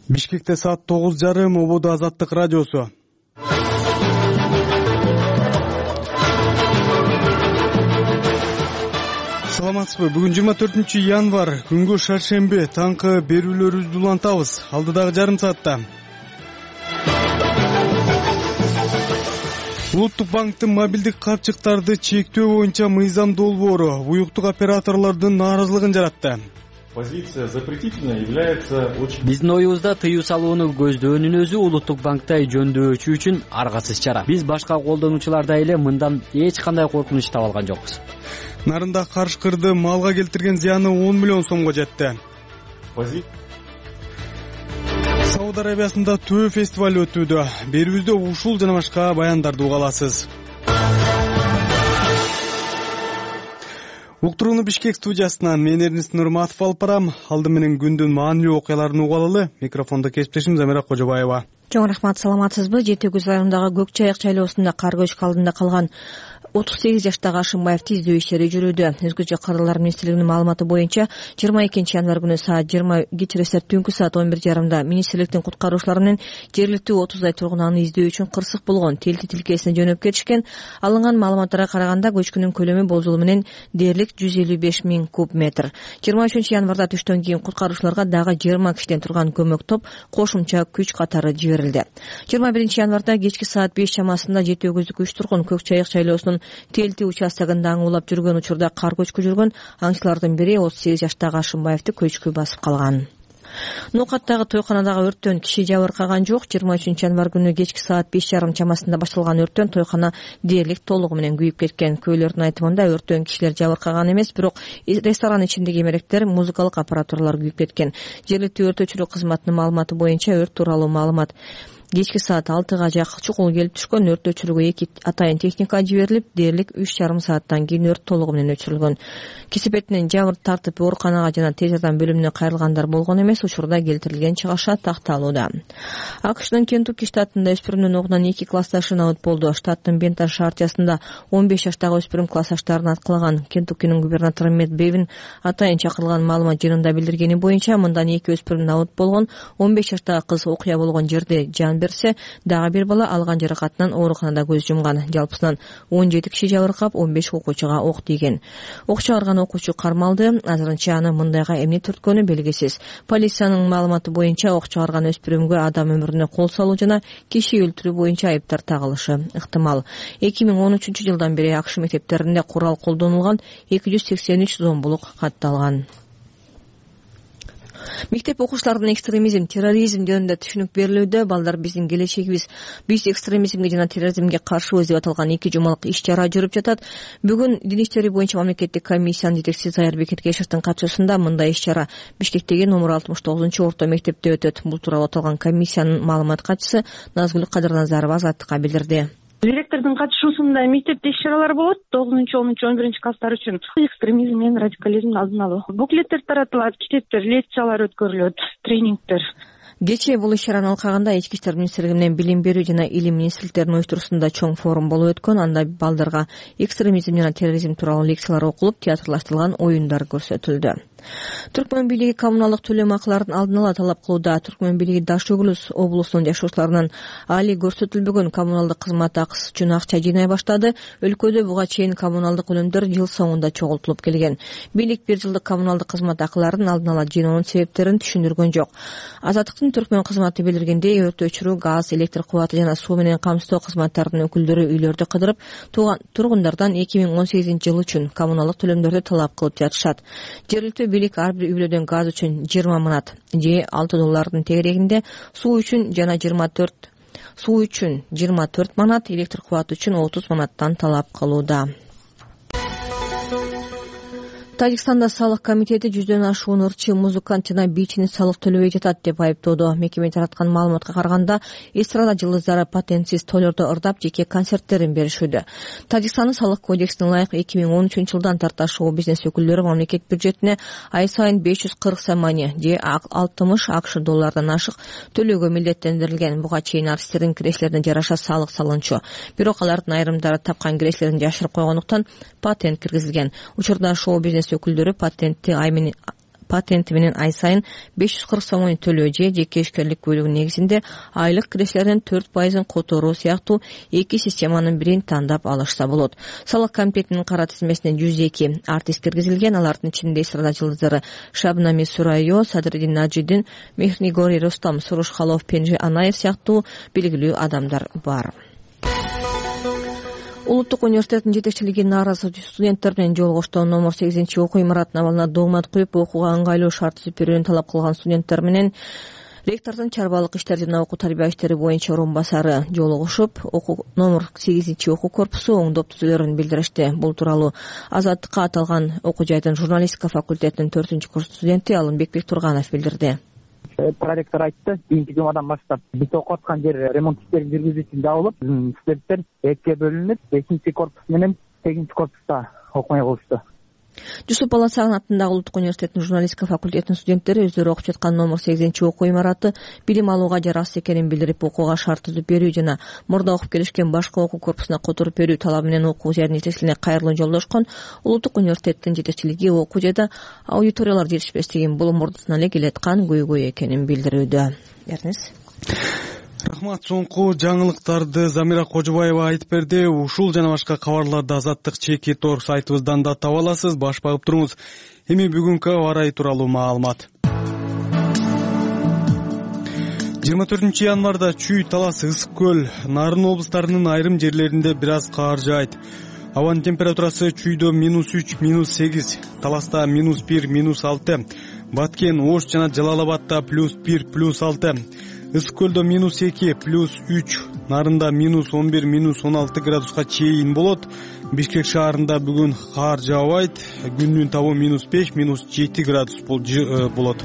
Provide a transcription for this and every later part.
Бишкекте саат 9:30 Ободо Азаттык радиосу. Саламатсызбы? Бүгүн 24 январ, күнгө шаршемби, таңкы берүүлөрүбүздү улантабыз. Алдыдагы жарым саатта Улуттук банктын мобилдик капчыктарды чектөө боюнча мыйзам долбоору уюктук операторлордун нааразылыгын жаратты. Позиция запретительная является очень... Биздин оюбузда тыюу салууну көздөөнүн өзү улуттук банктай жөндөочү үчүн аргасыз чара. Биз башка колдонуучулардай эле мындан эч кандай коркунуч таба алган жокпуз. Нарында карышкырды малга келтирген зыяны 10 миллион сомго жетти. Сауд Арабиясында төө фестиваль өтүүдө. Берүүбүздө ушул жана башка баяндарды уга аласыз. Уктурууну Бишкек студиясынан мен Эрнис Нурматов алып барам. Алды менен күндүн маанилүү окуяларын уга алалы. Микрофондо кесиптешим Замира Кожобаева. Чоң рахмат, саламатсызбы? Жети Күз районундагы Көк Чайык шайлоосунда кар көчкү алдында калган 38 жаштагы Ашымбаевди издөө иштери жүрүүдө. Өзгөчө кадрлар министрлигинин маалыматы боюнча 22 январ күнү саат 20 кечиресет түнкү саат 11:30 министрликтин куткаруучулары менен жергиликтүү 30дай тургун аны издөө үчүн кырсык болгон телти тилкесине жөнөп кетишкен. Алынган маалыматтарга караганда көчкүнүн көлөмү болжол менен дээрлик 155 000 куб метр. 23 январда түштөн кийин куткаруучуларга дагы 20 кишиден турган көмөк топ кошумча күч катары жиберилди. 21 январда кечки саат 5 чамасында Жети Күздүк 3 тургун Көк Чайык шайлоосунун телти участогунда аң улап жүргөн учурда кар көчкү жүргөн аңчылардын бири 38 жаштагы Ашымбаевди көчкү басып калган. Нукаттагы тойканадагы өрттөн киши жабыркаган жок. 23 январ күнү кечки саат 5:30 чамасында башталган өрттөн тойкана дээрлик толугу менен күйүп кеткен. Көйлөрдүн айтымында өрттөн кишилер жабыркаган эмес, бирок ресторан ичиндеги эмеректер, музыкалык аппаратурлар күйүп кеткен. Жергиликтүү өрт өчүрүү кызматынын маалыматы боюнча өрт тууралуу маалымат кечки саат 6-га жакын чукул келип түшкөн. Өрт өчүрүүгө 2 атайын техника жиберилип, дээрлик 3,5 сааттан кийин өрт толугу менен өчүрүлгөн. Кесепетинен жабыр тартып ооруканага жана тез жардам бөлүмүнө кайрылгандар болгон эмес. Учурда келтирилген чыгаша такталууда. АКШнын Кентукки штатында өспүрүмдүн огунан 2 классташы набыт болду. Штаттын Бентон шартиясында 15 жаштагы өспүрүм классташтарын аткылаган. Кентуккинин губернатору Мэтт Бевин атайын чакырылган маалымат жыйынында билдиргени боюнча, мындан 2 өспүрүм набыт болгон. 15 жаштагы кыз окуя болгон жерде жан берсе, дагы бир бала алган жаракатынан ооруканада көз жумган. Жалпысынан 17 киши жабыркап, 15 окуучуга ок тийген. Ок чыгарган окуучу кармалды. Азырынча аны мындайга эмне түрткөнү белгисиз. Полициянын маалыматы боюнча ок чыгарган өспүрүмгө адам өмүрүнө кол салуу жана киши өлтүрүү боюнча айыптар тагылышы ыктымал. 2013 жылдан бери АКШ мектептеринде курал колдонулган 283 зомбулук катталган. Мектеп окуучуларына экстремизм, терроризм жөнүндө түшүнүк берилүүдө. Балдар биздин келечегибиз. Биз экстремизмге жана терроризмге каршыбыз деп аталган 2 жумалык иш-чара жүрүп жатат. Бүгүн Дин иштери боюнча мамлекеттик комиссиянын жетекчиси Зайырбек Эргешевдин катышуусунда мындай иш-чара Бишкектеги номер 69-орто мектепте өтөт. Бул тууралуу аталган комиссиянын маалымат катчысы Назгүл Кадырназарова Азаттыкка билдирди. Директордун катышуусунда мектепте иш-чаралар болот. 9-10, 11 класстар үчүн экстремизм менен радикализмдин алдын алуу. Буклеттер таратылат, китептер, лекциялар өткөрүлөт, тренингдер. Кечээ бул иш-чаранын алкагында Ички иштер министрлиги менен Билим берүү жана Илим министрликтеринин уюштуруусунда чоң форум болуп өткөн. Анда балдарга экстремизм жана терроризм тууралуу лекциялар окулуп, театрлаштырылган оюндар көрсөтүлдү. Түркмөн бийлиги коммуналдык төлөм акыларын алдын ала талап кылууда. Түркмөн бийлиги Даш Өгүлүс облусунун жашоочуларынан али көрсөтүлбөгөн коммуналдык кызмат акысы үчүн акча жыйнай баштады. Өлкөдө буга чейин коммуналдык өнөмдөр жыл соңунда чогултулуп келген. Бийлик 1 жылдык коммуналдык кызмат акыларын алдын ала жыйноонун себептерин түшүндүргөн жок. Азаттыктын Түркмөн кызматы билдиргендей, өрт өчүрүү, газ, электр кубаты жана суу менен камсыздоо кызматтарынын өкүлдөрү үйлөрдү кыдырып, тургундардан 2018 жыл үчүн коммуналдык төлөмдөрдү талап кылып жатышат. Жергиликтүү бийлик ар бир үйлөрдөн газ үчүн 20 манат же $6 тегерегинде, суу үчүн жана 24 манат, электр кубаты үчүн 30 манаттан талап кылууда. Тажикстанда салык комитети 100дөн ашуун ырчы, музыкант жана бийчини салык төлөбөй жатат деп айыптоодо. Мекеме тараткан маалыматка караганда, эстрада жылдыздары патентсиз тойлордо ырдап, жеке концерттерин беришүүдө. Тажикстандын салык кодексине ылайык 2013 жылдан тарта шоу бизнес өкүлдөрү мамлекет бюджетине ай сайын 540 сомани же $60 ашык төлөөгө милдеттендирилген. Буга чейин артисттердин кирештерине жараша салык салынчу. Бирок алардын айрымдары тапкан кирештерин жашырып койгондуктан патент киргизилген. Учурда шоу бизнес өкүлдөрү патенти менен ай сайын 540 сомон төлөө же жеке ишкерлик бөлүгүнүн негизинде айлык кириштердин 4% которуу сыяктуу эки системанын бирин тандап алышса болот. Салык комитетинин кара тизмесине 102 артист киргизилген. Алардын ичинде эстрада жылдыздары Шабнами Сурайо, Садриддин Наджидин, Мехнигори Рустам, Сурушхалов, Пенжи Анаев сыяктуу белгилүү адамдар бар. Улуттук университеттин жетекчилиги нааразы студенттер менен жолугушту. Номер 8-окуу имараттын абалына доомат куюп, окууга ыңгайлуу шарт түзүп берүүнү талап кылган студенттер менен ректордун чарбалык иштер жана окуу тарбия иштери боюнча орун басары жолугушуп, номер 8-окуу корпусу оңдоп түзүүлөрүн билдиришти. Бул тууралуу Азаттыкка аталган окуу жайдын журналистика факультетинин 4-курс студенти Алымбек Бектурганов билдирди. Проректор айтты, кийинки жумадан баштап биз окуп аткан жер ремонт иштерин жүргүзүү үчүн жабылып, студенттер экиге бөлүнүп, 5-корпус менен 8-корпуста окумай болушту. Жусуп Баласагын атындагы Улуттук университеттин журналистика факультетинин студенттери өздөрү окуп жаткан номер 8-окуу имараты билим алууга жарасыз экенин билдирип, окууга шарт түзүп берүү жана мурда окуп келишкен башка окуу корпусуна которуп берүү талабы менен окуу жайдын жетекчилигине кайрылуу жолдошкон. Улуттук университеттин жетекчилиги окуу жайда аудиториялар жетишпестигин бул мурдатан эле келаткан көйгөй экенин билдирүүдө. Рахмат. Соңку жаңылыктарды Замира Кожобаева айтып берди. Ушул жана башка кабарларды Азаттык Чекит.орг сайтыбыздан да таба аласыз. Баш багып туруңуз. Эми бүгүнкү аба ырайы тууралуу маалымат. 24 январда Чүй, Талас, Ысык көл, Нарын облустарынын айрым жерлеринде бир аз каар жаайт. Абанын температурасы Чүйдө -3, -8, Таласта -1, -6, Баткен, Ош жана Жалал-Абадта +1, +6, Ысык көлдө -2, +3, Нарында -11, -16 градуска чейин болот. Бишкек шаарында бүгүн каар жаабайт. Күндүн табы -5, -7 градус болот.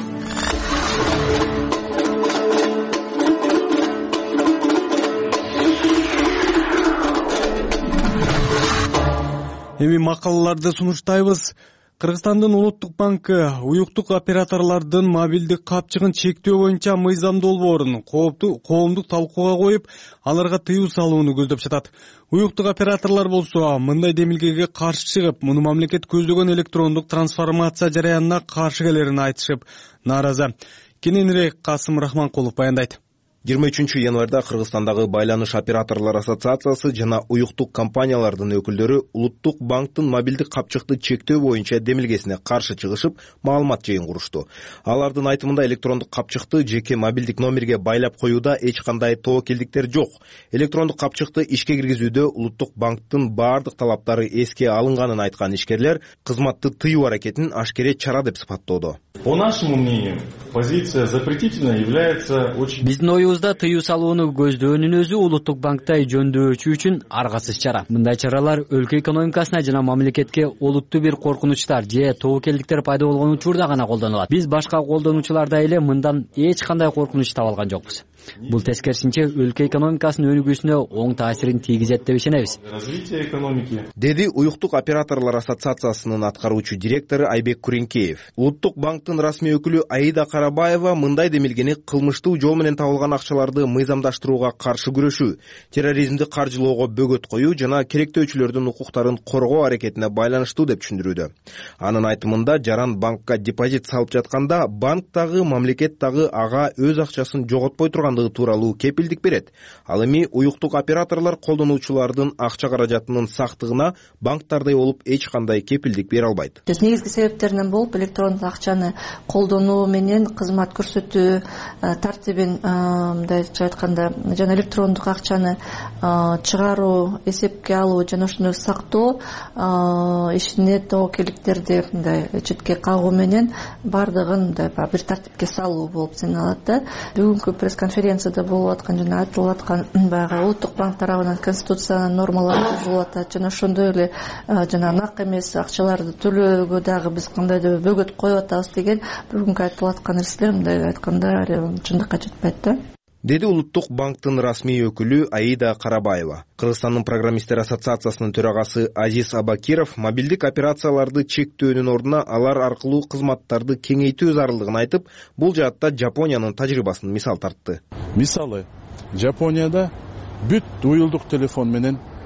Эми макалаларды сунуштайбыз. Кыргызстандын Улуттук банкы уюктук операторлордун мобилдик капчыгын чектөө боюнча мыйзам долбоорун коомдук талкууга коюп, аларга тыюу салууну көздөп жатат. Уюктук операторлор болсо мындай демилгеге каршы чыгып, муну мамлекет көздөгөн электрондук трансформация жараянына каршы келерин айтышып нааразы. Кененирээк Касым Рахманкулов баяндайт. 23 январда Кыргызстандагы Байланыш операторлор ассоциациясы жана уюктук компаниялардын өкүлдөрү Улуттук банктын мобилдик капчыкты чектөө боюнча демилгесине каршы чыгышып, маалымат жыйын курушту. Алардын айтымында электрондук капчыкты жеке мобилдик номерге байлап коюуда эч кандай тобокелдиктер жок. Электрондук капчыкты ишке киргизүүдө Улуттук банктын баардык талаптары эске алынганын айткан ишкерлер кызматты тыюу аракетин ашкере чара деп сыпаттоодо. По нашему мнению, позиция запретительная является очень... Биздин оюбузда тыюу салууну көздөөнүн өзү Улуттук банктай жөндөочү үчүн аргасыз чара. Мындай чаралар өлкө экономикасына жана мамлекетке олуттуу бир коркунучтар же тобокелдиктер пайда болгон учурда гана колдонулат. Биз башка колдонуучулардай эле мындан эч кандай коркунуч таба алган жокпуз. Бул тескерисинче өлкө экономикасынын өнүгүүсүнө оң таасирин тийгизет деп ишенебиз. Развитие экономики. Деди Уюктук операторлор ассоциациясынын аткаруучу директору Айбек Куренкеев. Улуттук банктын расмий өкүлү Аида Карабаева мындай демилгени кылмыштуу жол менен табылган акчаларды мыйзамдаштырууга каршы күрөшүү, терроризмди каржылоого бөгөт коюу жана керектөөчүлөрдүн укуктарын коргоо аракетине байланыштуу деп түшүндүрүүдө. Анын айтымында жаран банкка депозит салып жатканда банк дагы мамлекет дагы ага өз акчасын жоготпой турган тууралуу кепилдик берет. Ал эми уюктук операторлор колдонуучулардын акча каражатынын сактыгына банктардай болуп эч кандай кепилдик бере албайт. Негизги себептеринен болуп электрондук акчаны колдонуу менен кызмат көрсөтүү тартибин мындайча айтканда жана электрондук акчаны чыгаруу, эсепке алуу жана ошону сактоо ишине тобокелдиктерди мындай четке кагуу менен баардыгын бир тартипке салуу болуп саналат да. Бүгүнкү пресс-конференцияда болуп аткан жана айтылып аткан баягы Улуттук банк тарабынан конституциянын нормалары бузулуп атат жана ошондой эле жана нак эмес акчаларды төлөөгө дагы биз кандайдыр бөгөт коюп атабыз деген бүгүнкү айтылып аткан нерселер мындай айтканда чындыкка жетпейт да. Деди Улуттук банктын расмий өкүлү Аида Карабаева. Кыргызстандын программисттер ассоциациясынын төрагасы Азиз Абакиров мобилдик операцияларды чектөөнүн ордуна алар аркылуу кызматтарды кеңейтүү зарылдыгын айтып, бул жаатта Жапониянын тажрыйбасын мисал тартты. Мисалы, Жапонияда бүт уюлдук телефон менен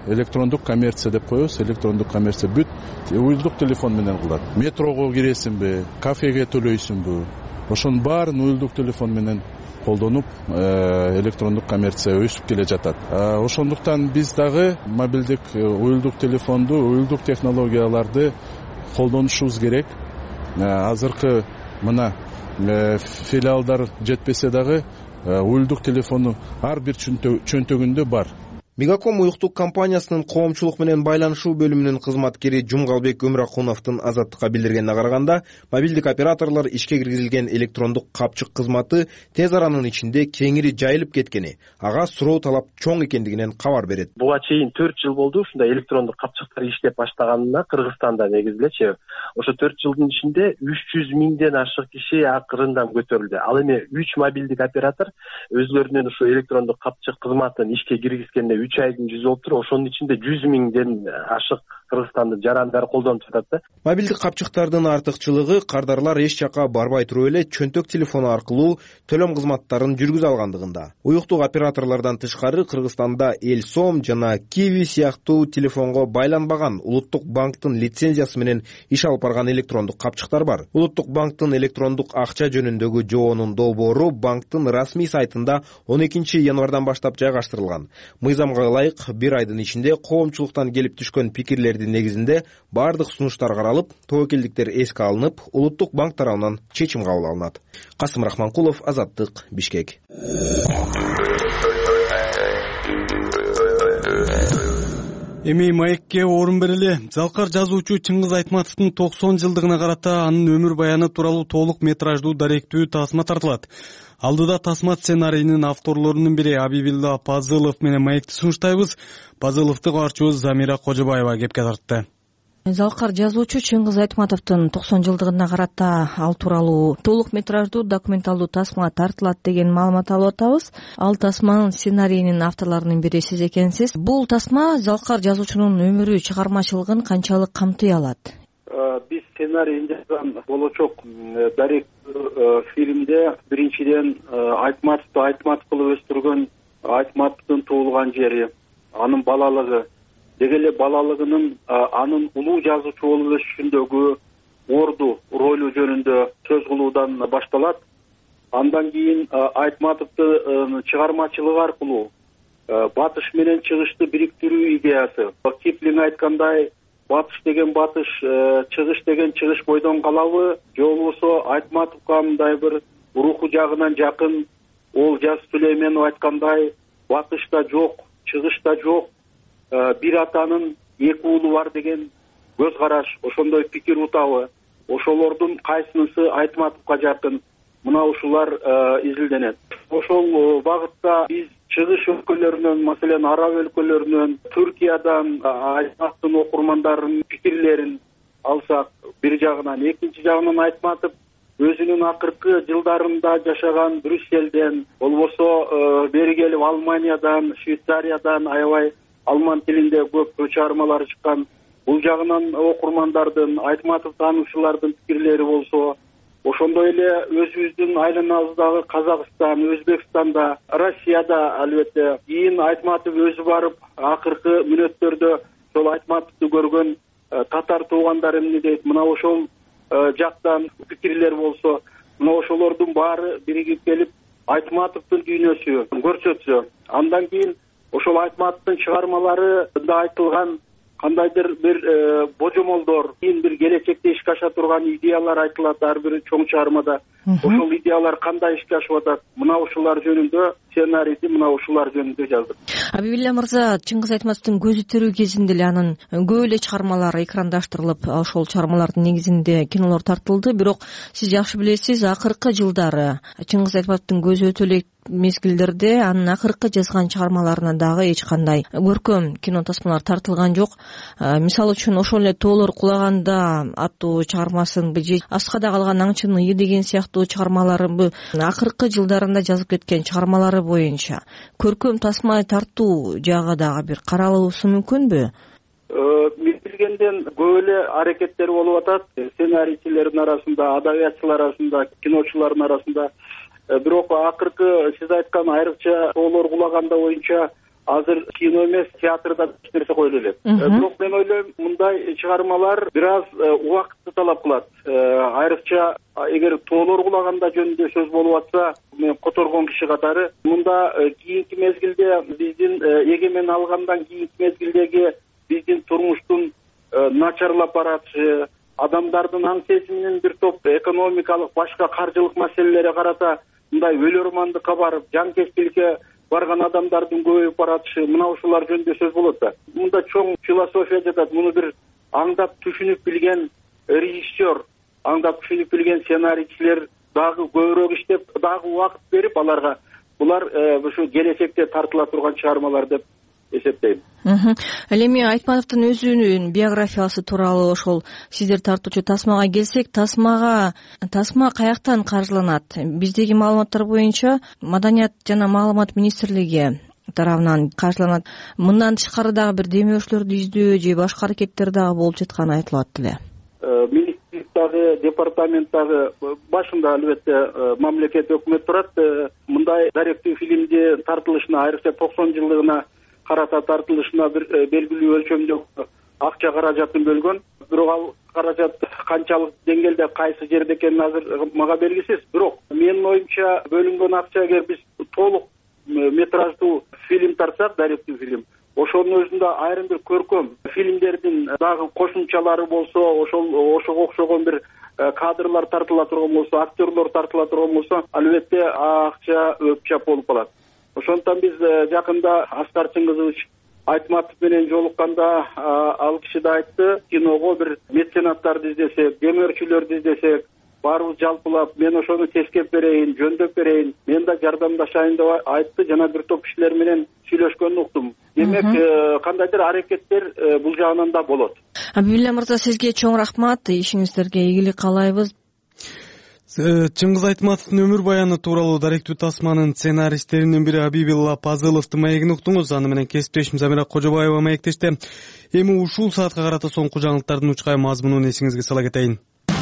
электрондук коммерция деп коебуз. Электрондук коммерция бүт уюлдук телефон менен кылат. Метрого киресиңби, кафеге төлөйсүңбү, ошонун баарын уюлдук телефон менен колдонуп электрондук коммерция өсүп келе жатат. Ошондуктан биз дагы мобилдик уюлдук телефонду, уюлдук технологияларды колдонушубуз керек. Азыркы мына филиалдар жетпесе дагы уюлдук телефону ар бир чөнтөгүндө бар. Мегаком уюктук компаниясынын коомчулук менен байланышуу бөлүмүнүн кызматкери Жумгалбек Өмракуновдун Азаттыкка билдиргенине караганда, мобилдик операторлор ишке киргизилген электрондук капчык кызматы тез аранын ичинде кеңири жайылып кеткени, ага суроо талап чоң экендигинен кабар берет. Буга чейин 4 жыл болду ушундай электрондук капчыктар иштеп баштаганына Кыргызстанда негизделечи. Ошо 4 жылдын ичинде 300 миңден ашык киши акырындан көтөрүлдү. Ал эми 3 мобилдик оператор өзлөрүнүн ушу электрондук капчык кызматын ишке киргизгенде 3 айдын жүзү болуптур. Ошонун ичинде 100 миңден ашык Кыргызстандын жарандары колдонуп жатат да. Мобилдик капчыктардын артыкчылыгы кардарлар эч жака барбай туруп эле чөнтөк телефону аркылуу төлөм кызматтарын жүргүзө алгандыгында. Уюктук операторлордон тышкары Кыргызстанда Элсом жана Киви сыяктуу телефонго байланбаган Улуттук банктын лицензиясы менен иш алып барган электрондук капчыктар бар. Улуттук банктын электрондук акча жөнүндөгү жоонун долбоору банктын расмий сайтында 12 январдан баштап жайгаштырылган. Мыйзамга ылайык бир айдын ичинде коомчулуктан келип түшкөн пикирлердин негизинде бардык сунуштар каралып, тобокелдиктер эске алынып, Улуттук банк тарабынан чечим кабыл алынат. Касым Рахманкулов, Азаттык, Бишкек. Эми маекке орун берели. Залкар жазуучу Чыңгыз Айтматовдун 90 жылдыгына карата анын өмүр баяны тууралуу толук метраждуу даректүү тасма тартылат. Алдыда тасма сценарийинин авторлорунун бири Абибилла Пазылов менен маекти сунуштайбыз. Пазыловду каарчыбыз Замира Кожобаева кепке тартты. Залкар жазуучу Чыңгыз Айтматовдун 90 жылдыгына карата ал тууралуу толук метраждуу документалдуу тасма тартылат деген маалымат алып атабыз. Ал тасманын сценарийинин авторлорунун бири сиз экенсиз. Бул тасма Залкар жазуучунун өмүрү, чыгармачылыгын канчалык камтый алат? Биз сценарийин жазган болочок даректүү фильмде биринчиден Айтматовду Айтматов кылып өстүргөн Айтматовдун туулган жери, анын балалыгы, деги эле балалыгынын анын улуу жазуучу болуп өсүшүндөгү орду ролу жөнүндө сөз кылуудан башталат. Андан кийин Айтматовдун чыгармачылыгы аркылуу батыш менен чыгышты бириктирүү идеясы. Киплинг айткандай, батыш деген батыш, чыгыш деген чыгыш бойдон калабы, же болбосо Айтматовго мындай бир руху жагынан жакын, Олжас Сүлейменов айткандай, батышта жок, чыгышта жок, бир атанын эки уулу бар деген көз караш, ошондой пикир утабы. Ошолордун кайсынысы Айтматовго жакын? Мына ушулар изилденет. Ошол багытта биз чыгыш өлкөлөрүнөн, маселен араб өлкөлөрүнөн, Түркиядан Айтматовдун окурмандарынын пикирлерин алсак бир жагынан, экинчи жагынан Айтматов өзүнүн акыркы жылдарында жашаган Брюсселден, болбосо бери келип Алманиядан, Швейцариядан аябай алман тилинде көп чыгармалар чыккан. Бул жагынан окурмандардын, Айтматов таануучулардын пикирлери болсо, ошондой эле өзүбүздүн айланабыздагы Казакстан, Өзбекстанда, Россияда албетте кийин Айтматов өзү барып акыркы мүнөттөрдө ошол Айтматовду көргөн татар туугандар эмне дейт, мына ошол жактан пикирлер болсо, мына ошолордун баары биригип келип Айтматовдун дүйнөсү көрсөтсө, андан кийин ошол Айтматовдун чыгармаларында айтылган кандайдыр бир божомолдор, кийин бир келечекте ишке аша турган идеялар айтылат ар бир чоң чыгармада. Ошол идеялар кандай ишке ашып атат? Мына ушулар жөнүндө сценарийди мына ушулар жөнүндө жаздым. Абибилла мырза, Чыңгыз Айтматовдун көзү тирүү кезинде эле анын көп эле чыгармалары экрандаштырылып, ошол чыгармалардын негизинде кинолор тартылды. Бирок сиз жакшы билесиз, акыркы жылдары Чыңгыз Айтматовдун көзү өтө эле мезгилдерде анын акыркы жазган чыгармаларына дагы эч кандай көркөм кино тасмалар тартылган жок. Мисалы үчүн ошол эле Тоолор кулаганда аттуу чыгармасын, Аскада калган аңчынын ыйы деген сыяктуу чыгармаларын акыркы жылдарында жазып кеткен чыгармалары боюнча көркөм тасма тартуу жагы дагы бир каралуусу мүмкүнбү? Мен билгенден көп эле аракеттер болуп атат. Сценарийчилердин арасында, адабиятчылар арасында, киночулардын арасында. Бирок акыркы сиз айткан айрыкча Тоолор кулаганда боюнча азыр кино эмес, театрда эч нерсе коюла элек. Бирок мен ойлойм, мындай чыгармалар бир аз убакытты талап кылат. Айрыкча эгер тоолор кулаганда жөнүндө сөз болуп атса, мен которгон киши катары мында кийинки мезгилде биздин эгемен алгандан кийинки мезгилдеги биздин турмуштун начарлап баратышы, адамдардын аң сезиминин бир топ экономикалык башка каржылык маселелерге карата мындай өлөрмандыкка барып, жанкечтиликке барган адамдардын көбөйүп баратышы, мына ушулар жөнүндө сөз болот да. Мында чоң философия жатат. Муну бир аңдап түшүнүп билген режиссер, аңдап түшүнүп билген сценарийчилер дагы көбүрөөк иштеп, дагы убакыт берип аларга булар ушу келечекте тартыла турган чыгармалар деп эсептейм. Ал эми Айтматовдун өзүнүн биографиясы тууралуу ошол сиздер тартуучу тасмага келсек, тасма каяктан каржыланат? Биздеги маалыматтар боюнча Маданият жана маалымат министрлиги тарабынан каржыланат. Мындан тышкары дагы бир демөөрчүлөрдү издөө же башка аракеттер дагы болуп жатканы айтылат эле. Министрлик дагы, департамент дагы башында албетте мамлекет өкмөт турат. Мындай даректүү фильмди тартылышына, айрыкча 90 жылдыгына карата тартылышына бир белгилүү өлчөмдө акча каражатын бөлгөн. Бирок ал каражат канчалык деңгээлде, кайсы жерде экени азыр мага белгисиз. Бирок менин оюмча бөлүнгөн акча, эгер биз толук метраждуу фильм тартсак, даректүү фильм, ошонун өзүндө айрым бир көркөм фильмдердин дагы кошумчалары болсо, ошого окшогон бир кадрлар тартыла турган болсо, актерлор тартыла турган болсо, албетте акча өпчап болуп калат. Ошондон биз жакында Аскар Чыңгызович Айтматов менен жолукканда ал киши да айтты, киного бир меценаттарды издесек, демөөрчүлөрдү издесек, баарыбыз жалпылап, мен ошону тескеп берейин, жөндөп берейин, мен да жардамдашайын деп айтты, жана бир топ кишилер менен сүйлөшкөнүн уктум. Демек, кандайдыр аракеттер бул жагынан да болот. Абибилла мырза, сизге чоң рахмат, ишиңиздерге ийгилик каалайбыз. Чыңгыз Айтматовдун өмүр баяны тууралуу даректүү тасманын сценаристтеринин бири Абибилла Пазыловдун маегин уктуңуз. Аны менен кесиптешим Замира Кожобаева маектешти. Эми ушул саатка карата соңку жаңылыктардын учкай мазмунун эсиңизге сала кетейин.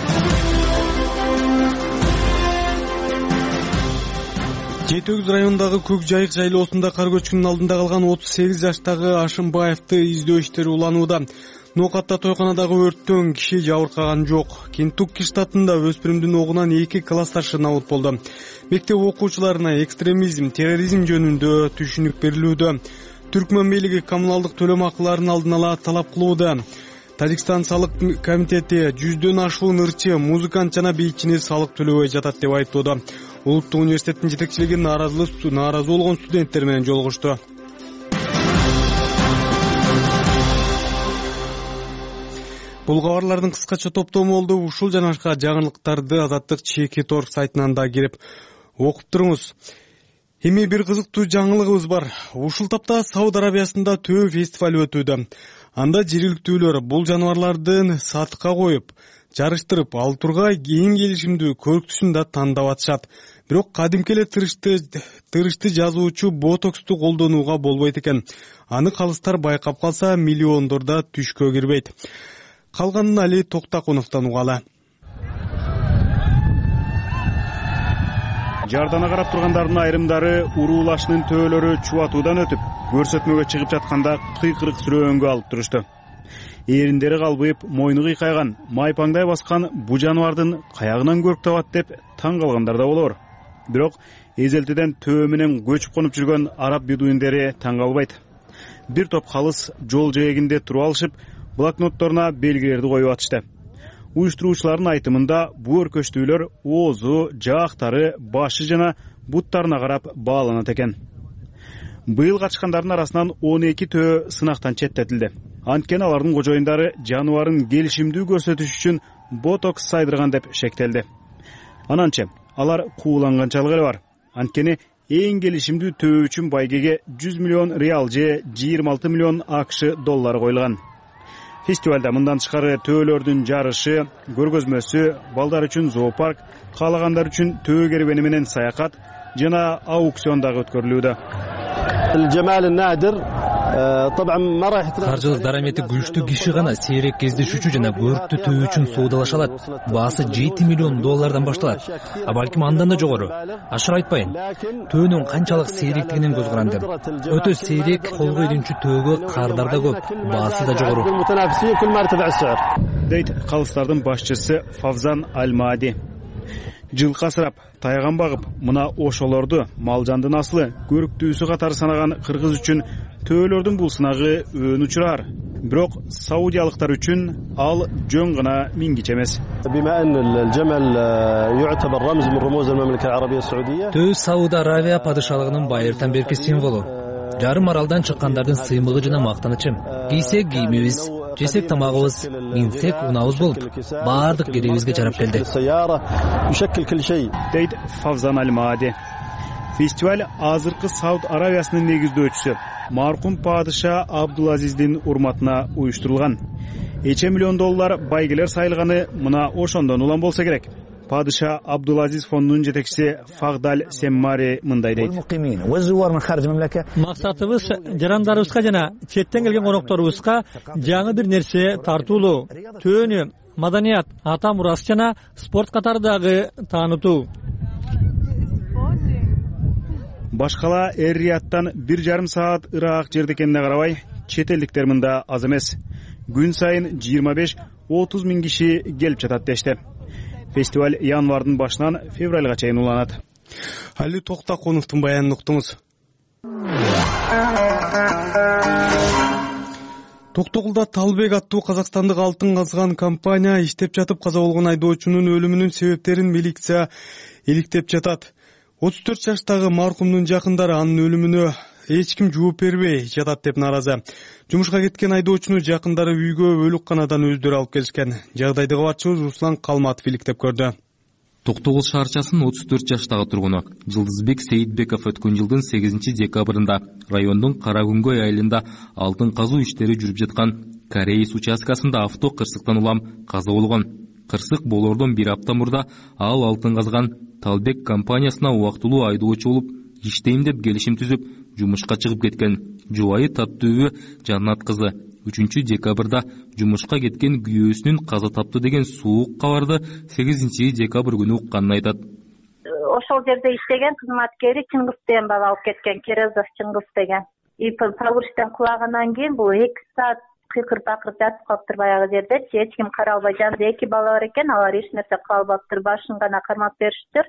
Жети Өгүз районундагы Көк Жайык жайлоосунда кар көчкүнүнүн алдында калган 38 жаштагы Ашымбаевди издөө иштери уланууда. Нокатта тойконадагы өрттөн киши жабыркаган жок. Кентукки штатында өспүрүмдүн огунан 2 классташы набут болду. Мектеп окуучуларына экстремизм, терроризм жөнүндө түшүнүк берилүүдө. Түркмөн бийлиги коммуналдык төлөм акыларын алдын ала талап кылууда. Тажикстан салык комитети 100дөн ашуун ырчы, музыкант жана бийчини салык төлөбөй жатат деп айттоодо. Улуттук университеттин жетекчилиги нааразы болгон студенттер менен жолугушту. Бул кабарлардын кыскача топтому болду. Ушул жана башка жаңылыктарды Азаттык Чекит.org сайтынан да кирип окуп туруңуз. Эми бир кызыктуу жаңылыгыбыз бар. Ушул тапта Сауд Арабиясында төө фестиваль өтүүдө. Анда жергиликтүүлөр бул жаныбарлардын сатыкка коюп, жарыштырып, ал тургай эң келишимдүү көрктүсүн да тандап атышат. Бирок кадимки эле тырышты жазуучу ботоксту колдонууга болбойт экен. Аны калыстар байкап калса, миллиондорда түшкө кирбейт. Калганын Али Токтакуновдон угалы. Жардана карап тургандардын айрымдары уруулашынын төөлөрү чубатуудан өтүп, көрсөтмөгө чыгып жатканда кыйкырык сүрөөнгө алып турушту. Эриндери калбыйып, мойну кыйкайган, майпаңдай баскан бу жаныбардын каягынан көрк табат деп таң калгандар да болор. Бирок эзелтеден төө менен көчүп конуп жүргөн араб бедуиндери таң калбайт. Бир топ калыс жол жээгинде туруп алышып, блокнотторуна белгилерди коюп атышты. Уюштуруучулардын айтымында бу өркөчтүүлөр оозу, жаактары, башы жана буттарына карап бааланат экен. Быйыл катышкандардын арасынан 12 төө сынактан четтетилди. Анткени алардын кожоюндары жаныбарын келишимдүү көрсөтүш үчүн ботокс сайдырган деп шектелди. Ананчы алар кууланганчалык эле бар. Анткени эң келишимдүү төө үчүн байгеге 100 миллион реал же 26 миллион АКШ доллары коюлган. Фестивалда мындан тышкары төөлөрдүн жарышы, көргөзмөсү, балдар үчүн зоопарк, каалагандар үчүн төө кербени менен саякат жана аукцион дагы өткөрүлүүдө. الجمال النادر каржылык дарамети күчтүү киши гана сейрек кездешүүчү жана көрктү үчүн соодалаша алат. Баасы $7 миллион башталат, а балким андан да жогору. Ашык айтпайын, төөнүн канчалык сейректигинен көз каранды. Өтө сейрек колго илинчү төөгө кардар да көп, баасы да жогору. Дейт калыстардын башчысы Фавзан Аль-Мади. Жылкы асырап, тайган багып, мына ошолорду малжандын аслы, көрктүүсү катары санаган кыргыз үчүн төөлөрдүн бул сынагы өөн учурар. Бирок саудиялыктар үчүн ал жөн гана мингич эмес. Төө Сауд Аравия падышалыгынын байыртан берки символу. Жарым аралдан чыккандардын сыймыгы жана мактанычы. Кийсек кийимибиз, жесек тамагыбыз, минсек унаабыз болуп, баардык керегибизге жарап келди. Дейт Фавзан Аль-Мади. Фестиваль азыркы Сауд Аравиясынын негиздөөчүсү маркум падыша Абдулазиздин урматына уюштурулган. $1 миллион байгелер сайылганы мына ошондон улам болсо керек. Падыша Абдулазиз фондунун жетекчиси Фагдаль Семмари мындай дейт. Максатыбыз жарандарыбызга жана четтен келген конокторубузга жаңы бир нерсе тартуулоо. Төөнү, маданият, ата мурас жана спорт катардагы таанытуу. Башкала Эр-Рияттан 1,5 саат ыраак жерде экенине карабай, чет элдиктер мында аз эмес. Күн сайын 25-30 миң киши келип жатат дешти. Фестиваль январдын башынан февралга чейин уланат. Али Токтаконовдун баянын уктуңуз. Токтогулда Талбек аттуу казакстандык алтын казган компания иштеп жатып каза болгон айдоочунун өлүмүнүн себептерин милиция иликтеп жатат. 34 жаштагы маркумдун жакындары анын өлүмүнө эч ким жооп бербей жатат деп нааразы. Жумушка кеткен айдоочуну жакындары үйгө өлүкканадан өздөрү алып келишкен. Жагдайды кабарчыбыз Руслан Калматов иликтеп көрдү. Токтогул шаарчасынын 34 жаштагы тургуну Жылдызбек Сейитбеков өткөн жылдын 8 декабрында райондун Карагүнгөй айылында алтын казуу иштери жүрүп жаткан Кореис участкасында авто кырсыктан улам каза болгон. Кырсык болордон 1 апта мурда ал алтын казган Талбек компаниясына убактылуу айдоочу болуп иштейм деп келишим түзүп, жумушка чыгып кеткен. Жубайы Таттөбү Жаннат кызы 3 декабрда жумушка кеткен күйөөсүнүн каза тапты деген суук кабарды 8 декабрь күнү укканын айтат. Ошол жерде иштеген кызматкери Чыңгыз деген бала алып кеткен, Керезов Чыңгыз деген. Павурштан кулагандан кийин бул 2 саат кыйкырып акырып жатып калыптыр баягы жерде. Эч ким карай албай, жанында 2 бала бар экен, алар эч нерсе кыла албаптыр, башын гана кармап бериштир.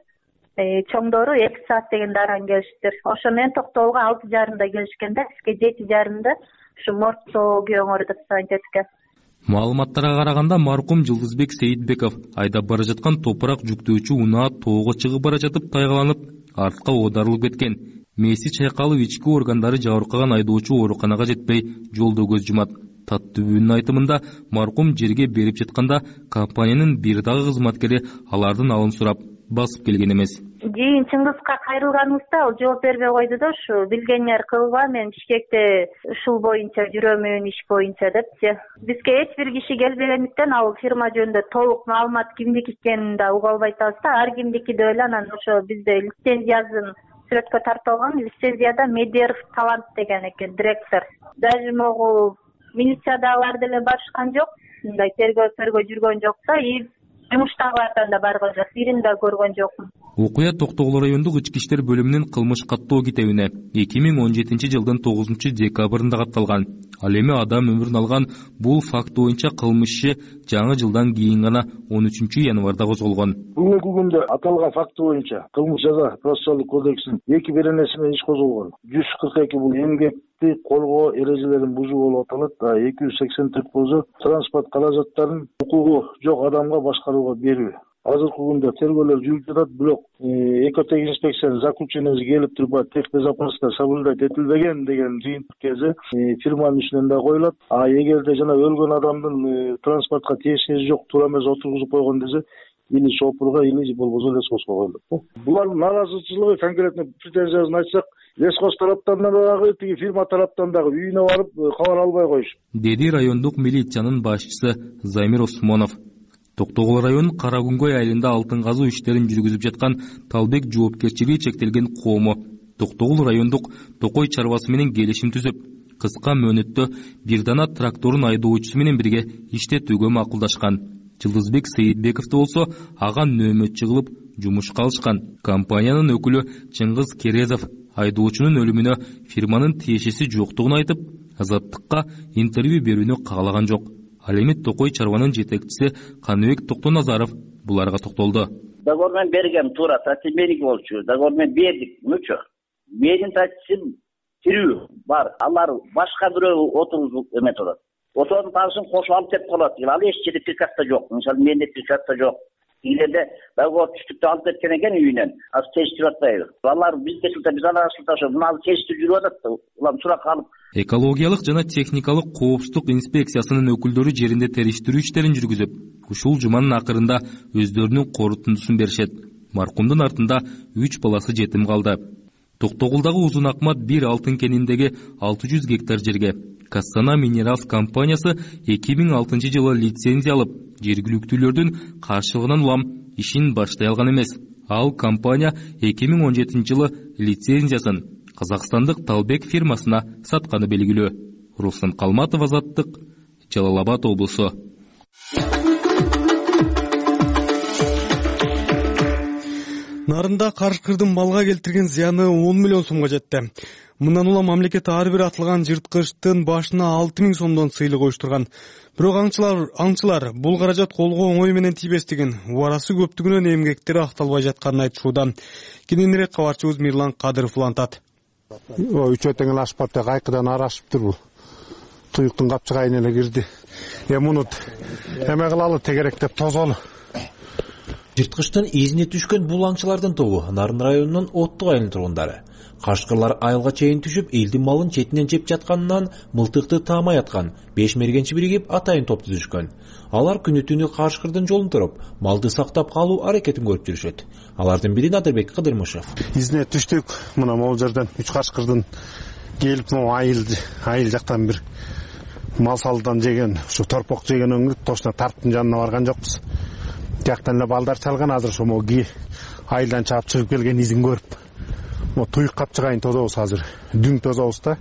Чоңдору 2 саат деген даран келиштир. Ошо менен Токтогулга 6:30-да келишкен да, бизге 7:30-да ушу мортто күйөөңөр деп айтышкан. Маалыматтарга караганда маркум Жылдызбек Сейитбеков айдап бара жаткан топурак жүктөөчү унаа тоого чыгып бара жатып тайгаланып, артка оодарылып кеткен. Мээси чайкалып ички органдары жабыркаган айдоочу ооруканага жетпей жолдо көз жумат. Таттөбүнүн айтымында маркум жерге берип жатканда компаниянын бир дагы кызматкери алардын алын сурап басып келген эмес. Кийин Чыңгызга кайрылганыбызда ал жооп бербей койду да, ушу билгениңер кылба, мен Бишкекте ушул боюнча жүрөмүн, иш боюнча депчи. Бизге эч бир киши келбегендиктен ал фирма жөнүндө толук маалымат кимдики экенин да уга албай атабыз да. Ар кимдики деп эле анан ошо бизде лицензиясын сүрөткө тартып алган, лицензияда Медеров Талант деген экен директор. Даже могу милициядагылар деле барышкан жок, мындай тергөө жүргөн жок да, жумуштагылардан да барган жок, бирин да көргөн жокмун. Окуя Токтогул райондук ички иштер бөлүмүнүн кылмыш каттоо китебине 2017 жылдын 9 декабрында катталган. Ал эми адам өмүрүн алган бул факт боюнча кылмышчы жаңы жылдан кийин гана 13 январда козголгон. Бүгүнкү күндө аталган факт боюнча кылмыш жаза процессуалдык кодексинин 2 беренесине иш козголгон. 142 бул эмгекти коргоо эрежелерин бузуу болуп аталат. 284 болсо транспорт каражаттарын укугу жок адамга башкарууга берүү. Азыркы күндө тергөөлөр жүрүп жатат, бирок экотех инспекциянын заключениеси келип туруп, тех безопасность соблюдать этилбеген деген жыйынтык кези фирманын ишинен да коюлат. Эгерде жана өлгөн адамдын транспортко тиешеси жок, туура эмес отургузуп койгон десе, или шопурга, или болбосо лесхозго коюлат. Булардын наразычылыгы, конкретно претензиясын айтсак, лесхоз тараптан дагы, тиги фирма тараптан дагы үйүнө барып кабар албай коюш. Деди райондук милициянын башчысы Замир Осмонов. Токтогул районунун Карагүнгөй айылында алтын казуу иштерин жүргүзүп жаткан Талбек жоопкерчилиги чектелген коому Токтогул райондук Токой чарбасы менен келишим түзүп, кыска мөөнөттө бир дана трактордун айдоочусу менен бирге иштетүүгө макулдашкан. Жылдызбек Сейитбековду болсо ага нөөмөтчү кылып жумушка алышкан. Компаниянын өкүлү Чыңгыз Керезов айдоочунун өлүмүнө фирманын тиешеси жоктугун айтып, Азаттыкка интервью берүүнү каалаган жок. Ал эми Токой чарбанын жетекчиси Каныбек Токтоназаров буларга токтолду. Договор мен бергем туура, тати меники болчу. Договор мен бердик, мүчө. Менин татисим тирүү бар. Алар башка бирөө отургузуп эме турат. Отонун таашын кошуп алып деп калат. Ал эч жерде приказда жок. Мисалы менде приказда жок. Илерде договор түштүктү алып кеткен экен үйүнөн. Аз тештирип атпайбы. Алар бизге сылта, biz аларга сылташып, мына тештирип жүрүп атат. Улам сурак алып. Экологиялык жана техникалык коопсуздук инспекциясынын өкүлдөрү жеринде териштирүү иштерин жүргүзүп, ушул жуманын акырында өздөрүнүн корутундусун беришет. Маркумдун артында 3 баласы жетим калды. Токтогулдагы Узун Акмат бир алтын кениндеги 600 гектар жерге Кассана Минералс компаниясы 2006 жылы лицензия алып, жергиликтүүлөрдүн каршылыгынан улам ишин баштай алган эмес. Ал компания 2017 жылы лицензиясын Казакстандык Талбек фирмасына сатканы белгилүү. Руслан Калматов, Азаттык, Жалал Абад облусу. Нарында карышкырдын малга келтирген зыяны 10 миллион сомго жетти. Мындан улам мамлекет ар бир атылган жырткычтын башына 6000 сомдон сыйлык оюштурган. Бирок аңчылар бул каражат колго оңой менен тийбестигин, убарасы көптүгүнөн эмгектери акталбай жатканын айтышууда. Кененирээк кабарчыбыз Мирлан Кадыров улантат. Үчөтөң эле ашып барып, кайкыдан арашып тур бул. Туюктун капчыгайына эле кирди. Муну эме кылалы тегерек деп тозолу. Жырткычтын изине түшкөн бул аңчылардын тобу Нарын районунун Оттук айылынын тургундары. Кашкырлар айылга чейин түшүп, элдин малын четинен жеп жатканынан мылтыкты таамай аткан 5 мергенчи биригип атайын топ түзүшкөн. Алар күнү-түнү кашкырдын жолун туруп, малды сактап калуу аракетин көрүп жүрүшөт. Алардын бири Надырбек Кыдырмышев. Изине түштүк, мына могул жерден 3 кашкырдын келип, айыл жактан бир мал салдан жеген, ушу торпок жеген өңгү точно тарптын жанына барган жокпуз. Жактан эле балдар чалган, азыр ошо могу айылдан чаап чыгып келген изин көрүп. Туюк капчыгайын тозобуз азыр. Дүң тозобуз да.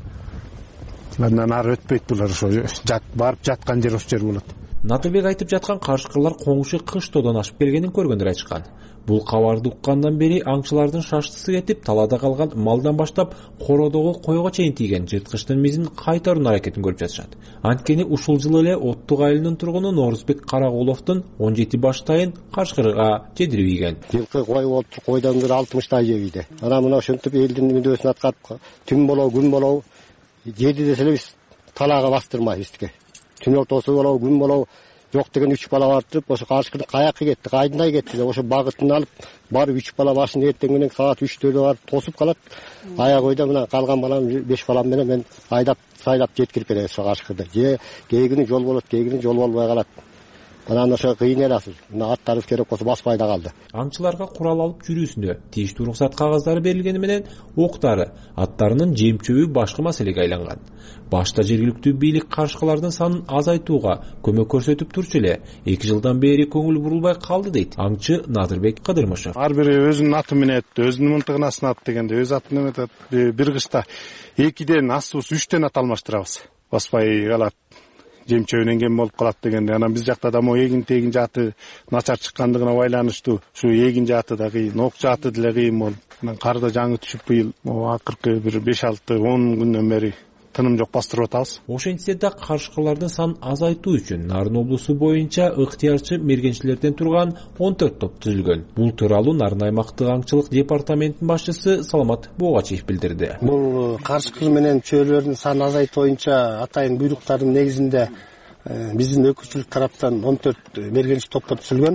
Андан ары өтпөйт булар, ошо барып жаткан жер ошо жер болот. Надырбек айтып жаткан кашкырлар коңушу кыштоодон ашып келгенин көргөндөр айтышкан. Бул кабарды уккандан бери аңчылардын шаштысы кетип, талаада калган малдан баштап кородогу койго чейин тийген жырткычтын мизин кайтаруунун аракетин көрүп жатышат. Анткени ушул жылы эле Оттук айылынын тургуну Норузбек Карагуловдун 17 баштайын кашкырга жедирип ийген. Жылкы кой болуп, койдон бир 60 тай жебийди. Ана мына ошентип элдин мүдөөсүн аткарып, түн болобу, күн болобу, жеди деселе биз талаага бастырмайбыз. Түн ортосу болобу, күн болобу, жок деген 3 бала бартырып, ошо кашкырдын каякка кетти, кайдындай кетти. Ошо багытын алып, барып 3 бала башын эртең менен саат 3-4 барып тосуп калат. Аяк ойда мына калган балам 5 балам менен мен айдап сайлап жеткирип келем ошо кашкырды. Кээ күнү жол болот, кээ күнү жол болбой калат. Анан ошо кыйын эласыз. Мына аттары керек болсо баспай да калды. Аңчыларга курал алып жүрүүсүндө тийиштүү уруксат кагаздары берилгени менен октары, аттарынын жемчөбү башкы маселеге айланган. Башта жергиликтүү бийлик кашкылардын санын азайтууга көмөк көрсөтүп турчу эле 2 жылдан бери көңүл бурулбай калды дейт аңчы Надырбек Кыдырмышев. Ар бири өзүнүн атын менен өзүнүн мынтыгын астына дегенде өз атын эметет. Бир кышта 2ден астыбыз 3тен ат алмаштырабыз. Баспай калат. Жемчөбүнөн кем болуп калат дегенде, анан биз жакта да могу эгин жааты начар чыккандыгына байланыштуу. Ушу эгин жааты да кыйын, ок жааты деле кыйын болуп. Анан кар да жаңы түшүп быйыл акыркы бир 5-6-10 күндөн бери тыным жок бастырып атабыз. Ошентсе да кашкырлардын санын азайтуу үчүн Нарын облусу боюнча ыктыярчы мергенчилерден турган 14 топ түзүлгөн. Бул тууралуу Нарын аймактык аңчылык департаментинин башчысы Саламат Бугачиев билдирди. Бул кашкыр менен чөйрөлөрдүн санын азайтуу боюнча атайын буйруктардын негизинде биздин өкүлчүлүк тараптан 14 мергенчи топтор түзүлгөн.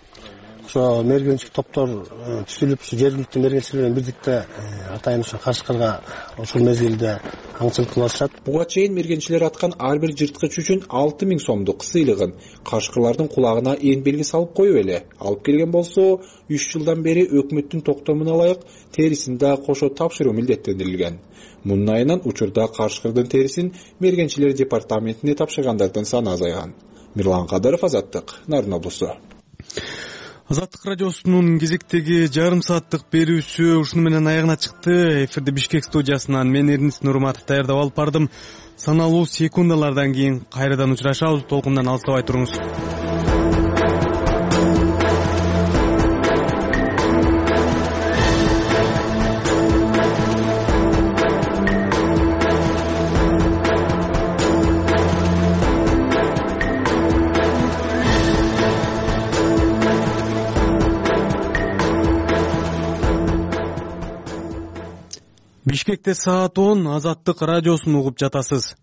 Ошо мергенчилик топтор түзүлүп, жергиликтүү мергенчилер менен бирдикте атайын ошо кашкырга ушул мезгилде аңчылык кылып атышат. Буга чейин мергенчилер аткан ар бир жырткыч үчүн 6000 сомдук сыйлыгын кашкырлардын кулагына эн белги салып коюп эле алып келген болсо, 3 жылдан бери өкмөттүн токтомуна ылайык терисин да кошо тапшыруу милдеттендирилген. Мунун айынан учурда кашкырдын терисин мергенчилер департаментине тапшыргандардын саны азайган. Мирлан Кадыров, Азаттык, Нарын облусу. Азаттык радиосунун кезектеги жарым сааттык берүүсү ушуну менен аягына чыкты. Эфирде Бишкек студиясынан мен Эрнис Нурматов даярдап алып бардым. Саналуу секундалардан кийин кайрадан учурашабыз. Толкундан алыстабай туруңуз. Бишкекте саат 10, Азаттык радиосун угуп жатасыз.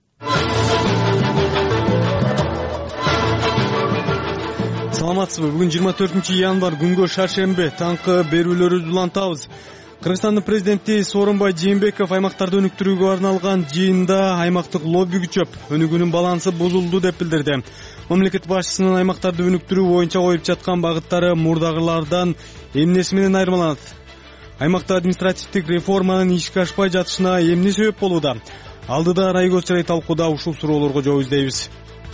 Саламатсызбы? Бүгүн 24 январь күнгө шаршембе. Таңкы берүүлөрүбүздү улантабыз. Кыргызстандын президенти Сооронбай Жээнбеков аймактарды өнүктүрүүгө арналган жыйында аймактык лобби күчөп, өнүгүүнүн балансы бузулду деп билдирди. Мамлекет башчысынын аймактарды өнүктүрүү боюнча коюп жаткан багыттары мурдагылардан эмнеси менен айырмаланат? Аймакта административдик реформанын ишке ашпай жатышына эмне себеп болууда? Алдыда Райгөз Чарай талкууда ушул суроолорго жооп издейбиз.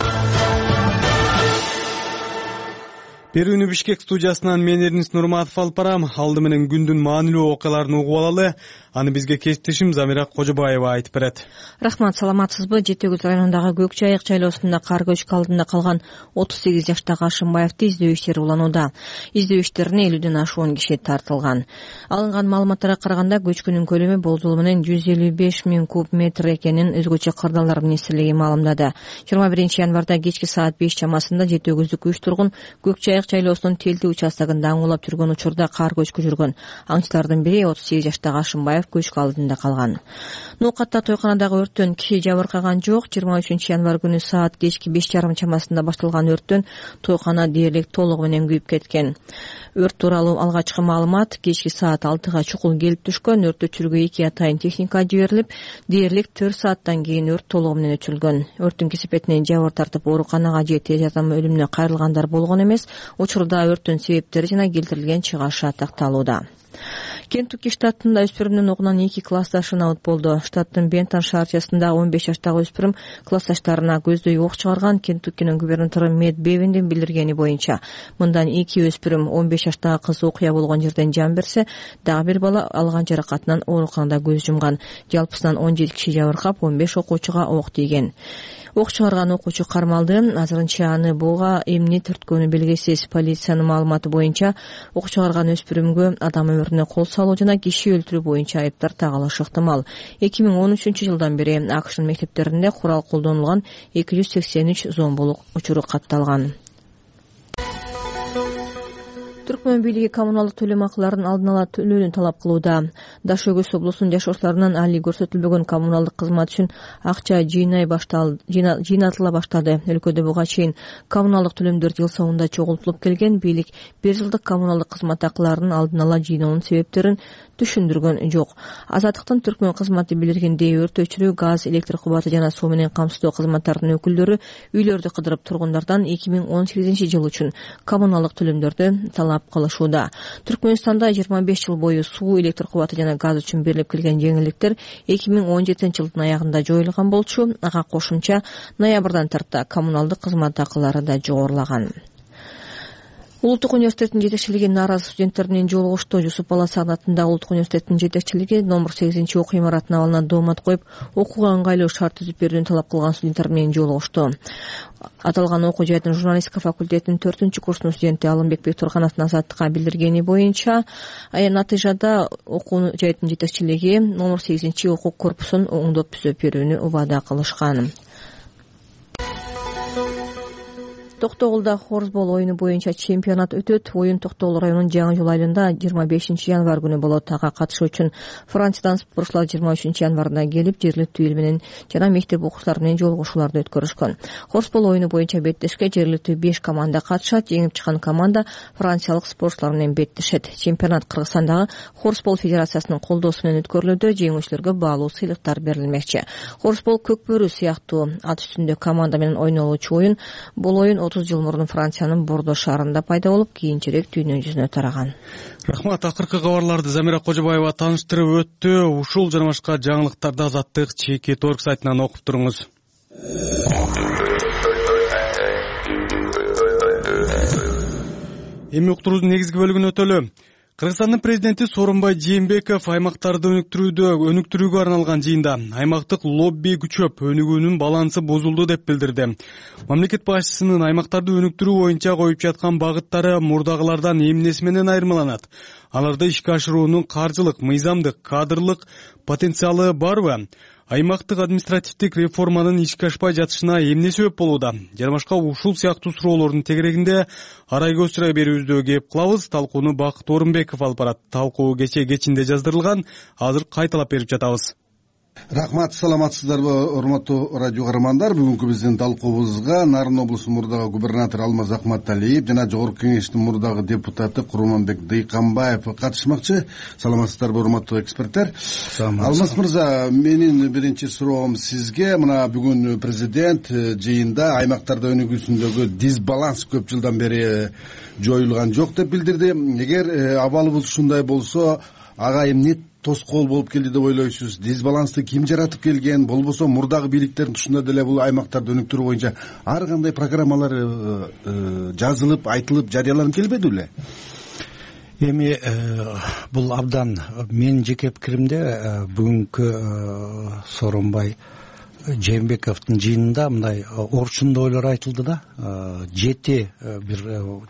Берүүнү Бишкек студиясынан мен Эрнис Нурматов алып барам. Алды менен күндүн маанилүү окуяларын угуп алалы. Аны бизге кесиптешим Замира Кожобаева айтып берет. Рахмат, саламатсызбы? Жети Көз районундагы Көк Жайык шайлоосунда кар көчкү алдында калган 38 жаштагы Ашымбаевди издөө иштери уланууда. Издөө иштерине 50ден ашуун киши тартылган. Алынган маалыматтарга караганда көчкүнүн көлөмү болжол менен 155 000 куб метр экенин өзгөчө кырдаалдар министрлиги маалымдады. 21 январда кечки саат 5 чамасында Жети Көздүк 3 тургун Көк Жайык шайлоосунун Телти участогунда аңгулап жүргөн учурда кар көчкү жүргөн. Аңчылардын бири 38 жаштагы Ашымбаев көчкү алдында калган. Нукатта тойканадагы өрттөн киши жабыркаган жок. 23 январь күнү саат кечки 5:30 чамасында башталган өрттөн тойкана дээрлик толугу менен күйүп кеткен. Өрт тууралуу алгачкы маалымат кечки саат 6-га чукул келип түшкөн. Өрт өчүрүүгө 2 атайын техника жиберилип, дээрлик 4 сааттан кийин өрт толугу менен өчүрүлгөн. Өрттүн кесепетинен жабыр тартып ооруканага же тез жардам өлүмүнө кайрылгандар болгон эмес. Учурда өрттүн себептери жана келтирилген чыгашы такталууда. Кентукки штатында өспүрүмдүн окунан 2 классташы абут болду. Штаттын Бентон шаарчасында 15 жаштагы өспүрүм классташтарына көздөй ок чыгарган. Кентуккинин губернатору Мед Бевиндин билдиргени боюнча, мындан 2 өспүрүм 15 жаштагы кыз окуя болгон жерден жан берсе, дагы бир бала алган жаракатынан ооруканада көз жумган. Жалпысынан 17 киши жабыркап, 15 окуучуга ок тийген. Ок чыгарган окуучу кармалды. Азырынча аны буга эмне түрткөнү белгисиз. Полициянын маалыматы боюнча, ок чыгарган өспүрүмгө адам өмүрүнө кол салуу жана киши өлтүрүү боюнча айыптар тагылышы ыктымал. 2013 жылдан бери АКШнын мектептеринде курал колдонулган 283 зомбулук учуру катталган. Түркмөн бийлиги коммуналдык төлөм акыларын алдын ала төлөөнү талап кылууда. Даш Өгөз облусунун жашоочуларынан али көрсөтүлбөгөн коммуналдык кызмат үчүн акча жыйнатыла баштады. Өлкөдө буга чейин коммуналдык төлөмдөр жыл соңунда чогултулуп келген. Бийлик 1 жылдык коммуналдык кызмат акыларын алдын ала жыйноонун себептерин түшүндүргөн жок. Азаттыктын Түркмөн кызматы билдиргендей, өрт өчүрүү, газ, электр кубаты жана суу менен камсыздоо кызматтарынын өкүлдөрү үйлөрдү кыдырып тургундардан 2018 жыл үчүн коммуналдык төлөмдөрдү талап кылышууда. Түркмөнстанда 25 жыл бою суу, электр кубаты жана газ үчүн берилип келген жеңилдиктер 2017 жылдын аягында жоюлган болчу. Ага кошумча ноябрдан тарта коммуналдык кызмат акылары да жогорулаган. Улуттук университеттин жетекчилиги нааразы студенттер менен жолугушту. Жусуп Баласагат атындагы Улуттук университеттин жетекчилиги номер 8 окуу имаратынын абалына доомат коюп, окууга ыңгайлуу шарт түзүп берүүнү талап кылган студенттер менен жолугушту. Аталган окуу жайдын журналистика факультетинин 4-курсунун студенти Алымбек Бектурганов Азаттыкка билдиргени боюнча, натыйжада окуу жайдын жетекчилиги номер 8 окуу корпусун оңдоп түзөп берүүнү убада кылышкан. Токтогулда хорсбол оюну боюнча чемпионат өтөт. Оюн Токтогул районунун Жаңы Жол айылында 25 январь күнү болот. Ага катышуу үчүн Франциядан спортчулар 23 январда келип, жергиликтүү эл менен жана мектеп окуучулары менен жолугушууларды өткөрүшкөн. Хорсбол оюну боюнча беттешке жергиликтүү 5 команда катышат. Жеңип чыккан команда франциялык спортчулар менен беттешет. Чемпионат Кыргызстандагы хорсбол федерациясынын колдоосу менен өткөрүлүүдө. Жеңүүчүлөргө баалуу сыйлыктар берилмекчи. Хорсбол көкбөрү сыяктуу ат үстүндө команда менен ойнолуучу оюн. Бул оюн 30 жыл мурун Франциянын Бордо шаарында пайда болуп, кийинчерээк дүйнө жүзүнө тараган. Рахмат. Акыркы кабарларды Замира Кожобаева тааныштырып өттү. Ушул жана башка жаңылыктарды Азаттык ЧК.org сайтынан окуп туруңуз. эми уктуруубуздун негизги бөлүгүнө өтөлү. Кыргызстандын президенти Сооронбай Жээнбеков аймактарды өнүктүрүүгө арналган жыйында аймактык лобби күчөп, өнүгүүнүн балансы бузулду деп билдирди. Мамлекет башчысынын аймактарды өнүктүрүү боюнча коюп жаткан багыттары мурдагылардан эмнеси менен айырмаланат? Аларды ишке ашыруунун каржылык, мыйзамдык, кадрлык потенциалы барбы? Аймактык административдик реформанын ишке ашпай жатышына эмне себеп болууда? Жана башка ушул сыяктуу суроолордун тегерегинде арай көз чырай берүүбүздө кеп кылабыз. Талкууну Бакыт Орунбеков алып барат. Талкуу кечинде жаздырылган, азыр кайталап берип жатабыз. Рахмат, саламатсыздарбы, урматтуу радио каармандар. Бүгүнкү биздин талкуубузга Нарын облусунун мурдагы губернатору Алмаз Акматалиев жана Жогорку Кеңештин мурдагы депутаты Курманбек Дыйканбаев катышмакчы. Саламатсыздарбы, урматтуу эксперттер. Алмаз мырза, менин биринчи суроом сизге. Мына бүгүн президент жыйында аймактарда өнүгүүсүндөгү дисбаланс көп жылдан бери жоюлган жок деп билдирди. Эгер абалыбыз ушундай болсо, ага эмне тоскоол болуп келди деп ойлойсуз? Дисбалансты ким жаратып келген? Болбосо мурдагы бийликтердин ушундай деле бул аймактарды өнүктүрүү боюнча ар кандай программалар жазылып, айтылып, жарыяланып келбеди беле? Эми бул абдан менин жеке пикиримде бүгүнкү Сооронбай Жээнбековдун жыйынында мындай орчундуу ойлор айтылды да. 7 бир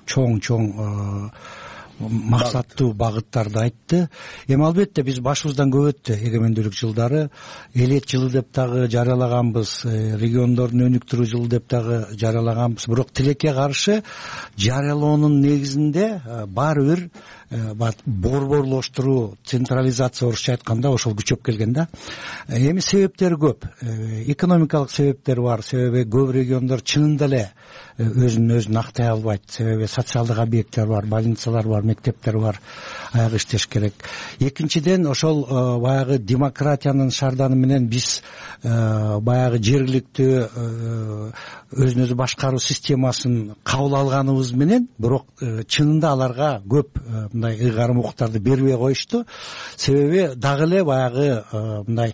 чоң максаттуу багыттарды айтты. Эми албетте биз башыбыздан көп өттү. Эгемендүүлүк жылдары элет жылы деп дагы жарыялаганбыз, региондордун өнүктүрүү жылы деп дагы жарыялаганбыз. Бирок тилекке каршы жарыялоонун негизинде баары бир борборлоштуруу, централизация орусча айтканда ошол күчөп келген да. Эми себептери көп. Экономикалык себептер бар. Себеби көп региондор чынында эле өзүн актай албайт. Себеби социалдык объекттер бар, больницалар бар, мектептер бар, аяк иштеш керек. Экинчиден ошол баягы демократиянын шарданы менен биз баягы жергиликтүү өзүн өзү башкаруу системасын кабыл алганыбыз менен, бирок чынында аларга көп мындай ыйгарым укуктарды бербей коюшту. Себеби дагы эле баягы мындай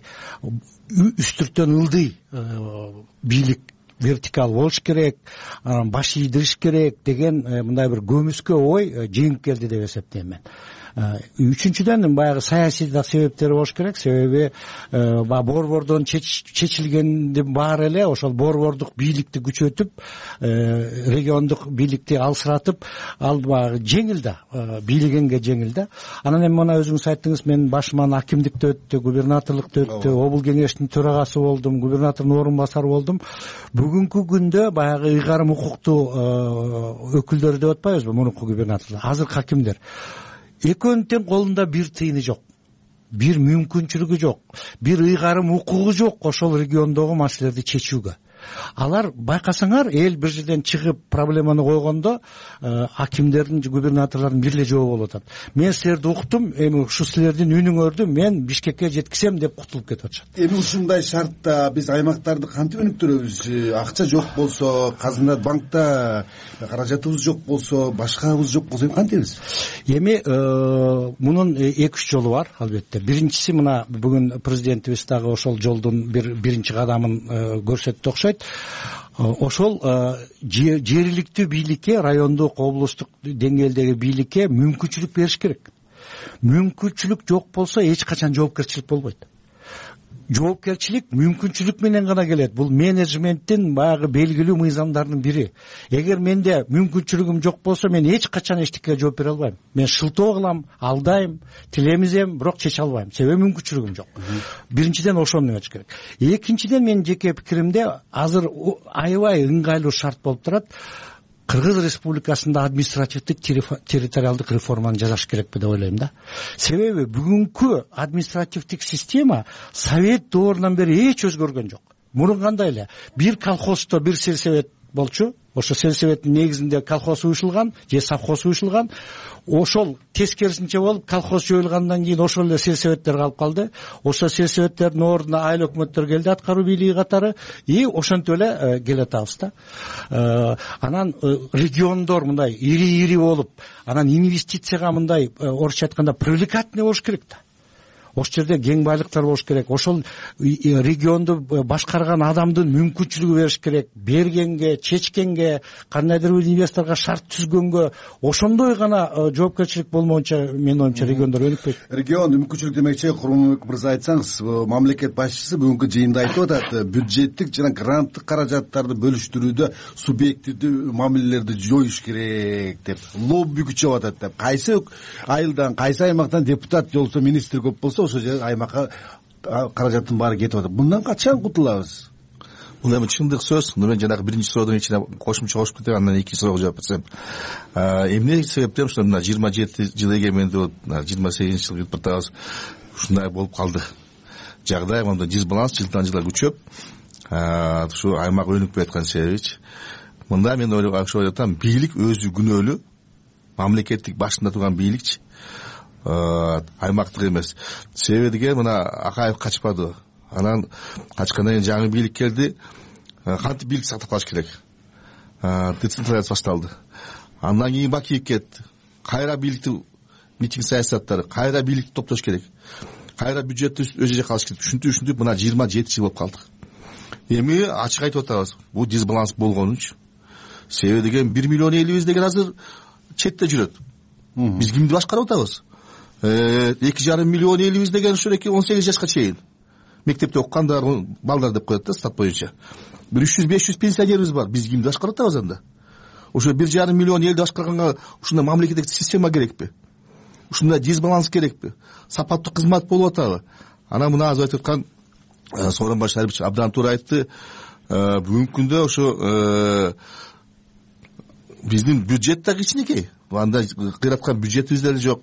үстүртөн ылдый бийлик вертикал болуш керек, баш ийдириш керек деген мындай бир көмүскө ой жеңип келди деп эсептейм мен. Үчүнчүдөн баягы саясий да себептери болуш керек. Себеби борбордон чечилгендин баары эле ошол борбордук бийликти күчөтүп, региондук бийликти алсыратып, ал баягы жеңил да, бийлегенге жеңил да. Анан эми мына өзүңүз айттыңыз, мен башыман акимдикте өттү, губернаторлукта өттү, обул кеңештин төрагасы болдум, губернатордун орун басары болдум. Бүгүнкү күндө баягы ыйгарым укуктуу өкүлдөр деп атпайбызбы, мурунку губернаторлор, азыркы акимдер. Экөөнүн тең колунда бир тыйыны жок, бир мүмкүнчүлүгү жок, бир ыйгарым укугу жок ошол региондогу маселелерди чечүүгө. Алар байкасаңар, эл бир жерден чыгып проблеманы койгондо акимдердин, губернаторлордун бир эле жообу болуп атат. Мен силерди уктум, эми ушу силердин үнүңөрдү мен Бишкекке жеткизем деп кутулуп кетип атышат. Эми ушундай шартта биз аймактарды кантип өнүктүрөбүз? Акча жок болсо, казына банкта каражатыбыз жок болсо, башкабыз жок болсо кантебиз? Эми мунун 2-3 жолу бар, албетте. Биринчиси мына бүгүн президентибиз дагы ошол жолдун биринчи кадамын көрсөттү окшойт. Ошол жергиликтүү бийликке, райондук, облустук деңгээлдеги бийликке мүмкүнчүлүк бериш керек. Мүмкүнчүлүк жок болсо эч качан жоопкерчилик болбойт. Жоопкерчилик мүмкүнчүлүк менен гана келет. Бул менеджменттин баягы белгилүү мыйзамдарынын бири. Эгер менде мүмкүнчүлүгүм жок болсо, мен эч качан эчтекеге жооп бере албайм. Мен шылтоо кылам, алдайм, тилемизем, бирок чече албайм. Себеби мүмкүнчүлүгүм жок. Биринчиден ошону эмеш керек. Экинчиден менин жеке пикиримде азыр аябай ыңгайлуу шарт болуп турат. Кыргыз Республикасында административдик территориалдык реформаны жасаш керекпи деп ойлойм да. Себеби бүгүнкү административдик система Совет доорунан бери эч өзгөргөн жок. Мурун кандай эле бир колхоздо бир сельсовет болчу. Ошо сельсоветтин негизинде колхоз уюшулган же совхоз уюшулган. Ошол тескерисинче болуп, колхоз жоюлгандан кийин ошол эле сельсоветтер калып калды. Ошо сельсоветтердин ордуна айыл өкмөттөр келди, аткаруу бийлиги катары, и ошентип эле келатабыз да. Анан региондор мындай ири болуп, анан инвестицияга мындай орусча айтканда привлекательный болуш керек да. ошол жерде кең байлыктар болуш керек, ошол регионду башкарган адамдын мүмкүнчүлүгү бериш керек, бергенге, чечкенге, кандайдыр бир инвесторго шарт түзгөнгө. Ошондой гана жоопкерчилик болмоюнча менин оюмча региондор өнүкпөйт. Регион мүмкүнчүлүк демекчи, Курманбек мырза, айтсаңыз, мамлекет башчысы бүгүнкү жыйында айтып атат, бюджеттик жана гранттык каражаттарды бөлүштүрүүдө субъективдүү мамилелерди жоюш керек деп, лобби күчөп атат деп. Кайсы айылдан, кайсы аймактан депутат жолсо, министр көп болсо, ошол жер аймакка каражаттын баары кетип атат. Мындан качан кутулабыз? Бул эми чындык сөз. Мен жанагы биринчи суроодун ичине кошумча кошуп кетем, андан экинчи суроого жооп берсем. Эмне себептен ушул мына 27 жыл эгемендүү болуп, 28 жыл кетип атабыз. Ушундай болуп калды. Жагдай мындай дисбаланс жылдан жылга күчөп, ушу аймак өнүкпөй аткан себебичи. Мында мен ойлоп атам, бийлик өзү күнөөлүү, мамлекеттик башында турган бийликчи, аймактык эмес. Себеби деген мына Акаев качпады. Анан качкандан кийин жаңы бийлик келди. Кантип бийлик сактап калыш керек? Децентрализация башталды. Андан кийин Бакиев кетти. Кайра бийликти, митинг саясаттары, кайра бийликти топтош керек. Кайра бюджетти өз жерге калыш керек. Ушинтип мына 27 жыл болуп калдык. Эми ачык айтып атабыз, бул дисбаланс болгонунчу. Себеби деген 1 миллион элибиз деген азыр четте жүрөт. Биз кимди башкарып атабыз? 2,5 миллион элибиз деген ушул 18 жашка чейин мектепте окугандар, балдар деп коет да стат боюнча. 300-500 пенсионерибиз бар. Биз кимди башкарып атабыз анда? Ошо 1,5 миллион элди башкарганга ушундай мамлекеттик система керекпи? Ушундай дисбаланс керекпи? Сапаттуу кызмат болуп атабы? Анан мына азыр айтып аткан Сооронбай Шарипович абдан туура айтты. Бүгүнкү күндө ошо биздин бюджет да кичинекей. Анда кыйраткан бюджетибиз деле жок.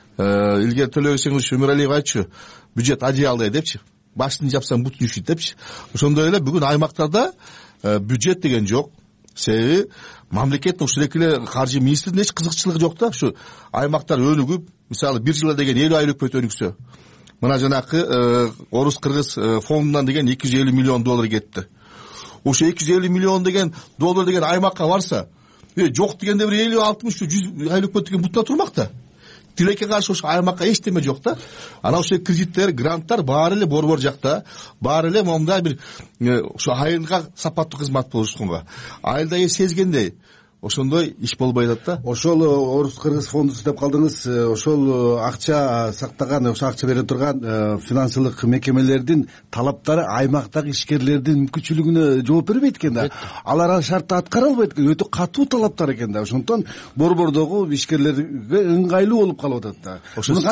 Илгери Төлөбек Өмүралиев айтчу, бюджет одеялдай депчи. Башын жапсаң бутун үшүйт депчи. Ошондой эле бүгүн аймактарда бюджет деген жок. Себеби мамлекеттин ушул эле каржы министринин эч кызыкчылыгы жок да. Ушу аймактар өнүгүп, мисалы бир жылда деген 50 айлык өкмөт өнүксө, мына жанакы орус-кыргыз фондунан деген 250 миллион доллар кетти. Ошо 250 миллион деген доллар деген аймакка барса, жок дегенде бир 50-60-100 айлык өкмөт деген бутуна турмак да. Тилекке каршы ошо аймакка эчтеме жок да. Анан ошо кредиттер, гранттар баары эле борбор жакта, баары эле момундай бир ошо айылга сапаттуу кызмат болушканга. Айылда сезгендей ошондой иш болбой атат да. Ошол орус-кыргыз фонду деп калдыңыз, ошол акча сактаган, ошо акча бере турган финансылык мекемелердин талаптары аймактагы ишкерлердин мүмкүнчүлүгүнө жооп бербейт экен да. Алар шартты аткара албайт экен, өтө катуу талаптар экен да. Ошондон борбордогу ишкерлерге ыңгайлуу болуп калып атат да.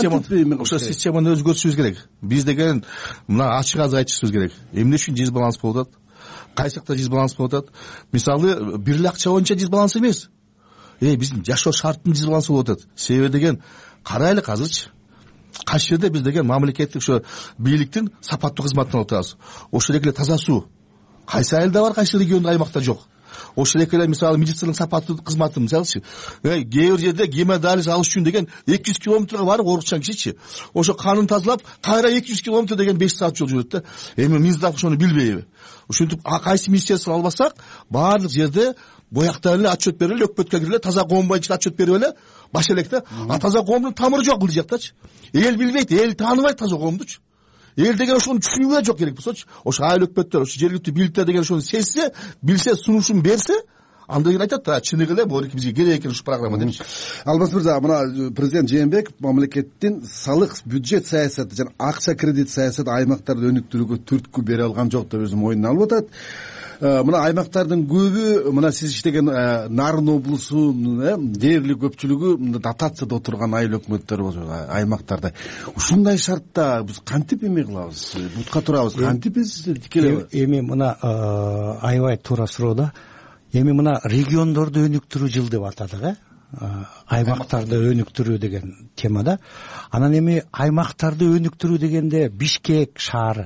Ошо системаны өзгөртүшүбүз керек. Биз деген мына ачык азыр айтышыбыз керек. Эмне үчүн дисбаланс болуп атат? Кайсы жакта дисбаланс болуп атат? Мисалы, бир эле акча боюнча дисбаланс эмес. Биздин жашоо шарттын дисбалансы болуп атат. Себеби деген карайлык азырчы. Кайсы жерде биз деген мамлекеттик ошо бийликтин сапаттуу кызматын алып атабыз. Ошол эле таза суу. Кайсы айылда бар, кайсы региондо аймакта жок. Ошол эле мисалы медициналык сапаттуу кызматы мисалычы. Кээ бир жерде гемодиализ алыш үчүн деген 200 километрге барып оорукчан кишичи. Ошо канын тазалап, кайра 200 километр деген 5 саат жол жүрөт да. Эми Минздрав ошону билбейби? Ушинтип кайсы министерство албасак, баардык жерде бояктар эле отчет берип эле, өкмөткө кирип эле таза коом боюнча отчет берип эле баш элек да. Таза коомдун тамыры жок бул жактачы. Эл билбейт, эл тааныбайт таза коомдучу. Эл деген ошону түшүнүүгө жок керек болсочу. Ошо айыл өкмөттөр, ошо жергиликтүү бийликтер деген ошону сезсе, билсе, сунушун берсе, анда кийин айтат да, чыныгы эле бул бизге керек экен ушу программа депчи. Алмаз мырза, мына президент Жээнбеков мамлекеттин салык, бюджет саясаты жана акча кредит саясаты аймактарды өнүктүрүүгө түрткү бере алган жок деп өзү мойнуна алып атат. Мына аймактардын көбү, мына сиз иштеген Нарын облусунун дээрлик көпчүлүгү дотацияда отурган айыл өкмөттөр болуп аймактарда. Ушундай шартта биз кантип эме кылабыз? Бутка турабыз, кантип биз тикелей? Эми мына аябай туура суроо да. Эми мына региондорду өнүктүрүү жыл деп атадык, аймактарды өнүктүрүү деген темада. Анан эми аймактарды өнүктүрүү дегенде Бишкек шаары,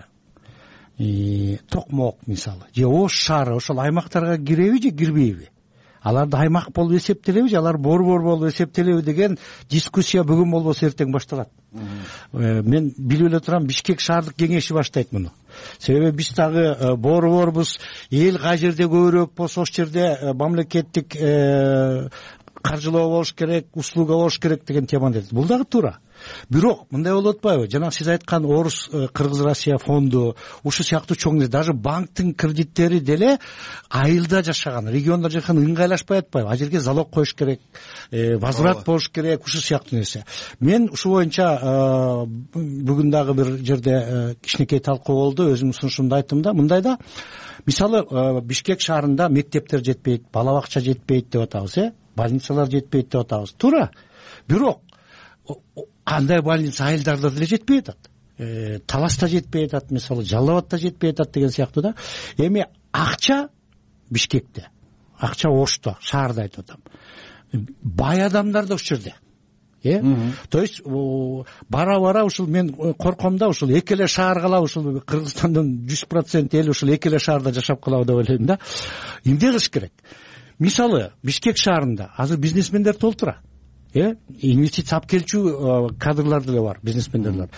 Токмок мисалы, же Ош шаары ошол аймактарга киреби же кирбейби? Аларды аймак болуп эсептелеби же алар борбор болуп эсептелеби деген дискуссия бүгүн болбосо эртең башталат. Мен билип эле турам, Бишкек шаардык кеңеши баштайт муну. Себеби биз дагы борборбуз, эл кай жерде көбүрөөк болсо ошол жерде мамлекеттик каржылоо болуш керек, услуга болуш керек деген теманы дедик. Бул дагы туура. бирок мындай болуп атпайбы, жанагы сиз айткан Орус Кыргыз Россия фонду ушул сыяктуу чоң даже банктын кредиттери деле айылда жашаган, региондо жашаган ыңгайлашпай атпайбы? Ал жерге залог коюш керек, возврат болуш керек, ушул сыяктуу нерсе. Мен ушул боюнча бүгүн дагы бир жерде кичинекей талкуу болду, өзүмдүн сунушумду айттым да, мындай да, мисалы Бишкек шаарында мектептер жетпейт, бала бакча жетпейт деп атабыз, больницалар жетпейт деп атабыз. Туура. Бирок кандай больница айылдарда деле жетпей атат. Таласта жетпей атат, мисалы Жалал Абадта жетпей атат деген сыяктуу да. Эми акча Бишкекте, акча Ошто, шаарда айтып атам. Бай адамдар да ушул жерде. То есть бара ушул мен корком да, ушул эки эле шаар калабы, ушул Кыргызстандын 100% эли ушул эки эле шаарда жашап калабы деп ойлойм да. Эмне кылыш керек? Мисалы Бишкек шаарында азыр бизнесмендер толтура. Инвестиция алып келчү кадрлар деле бар, бизнесмендер.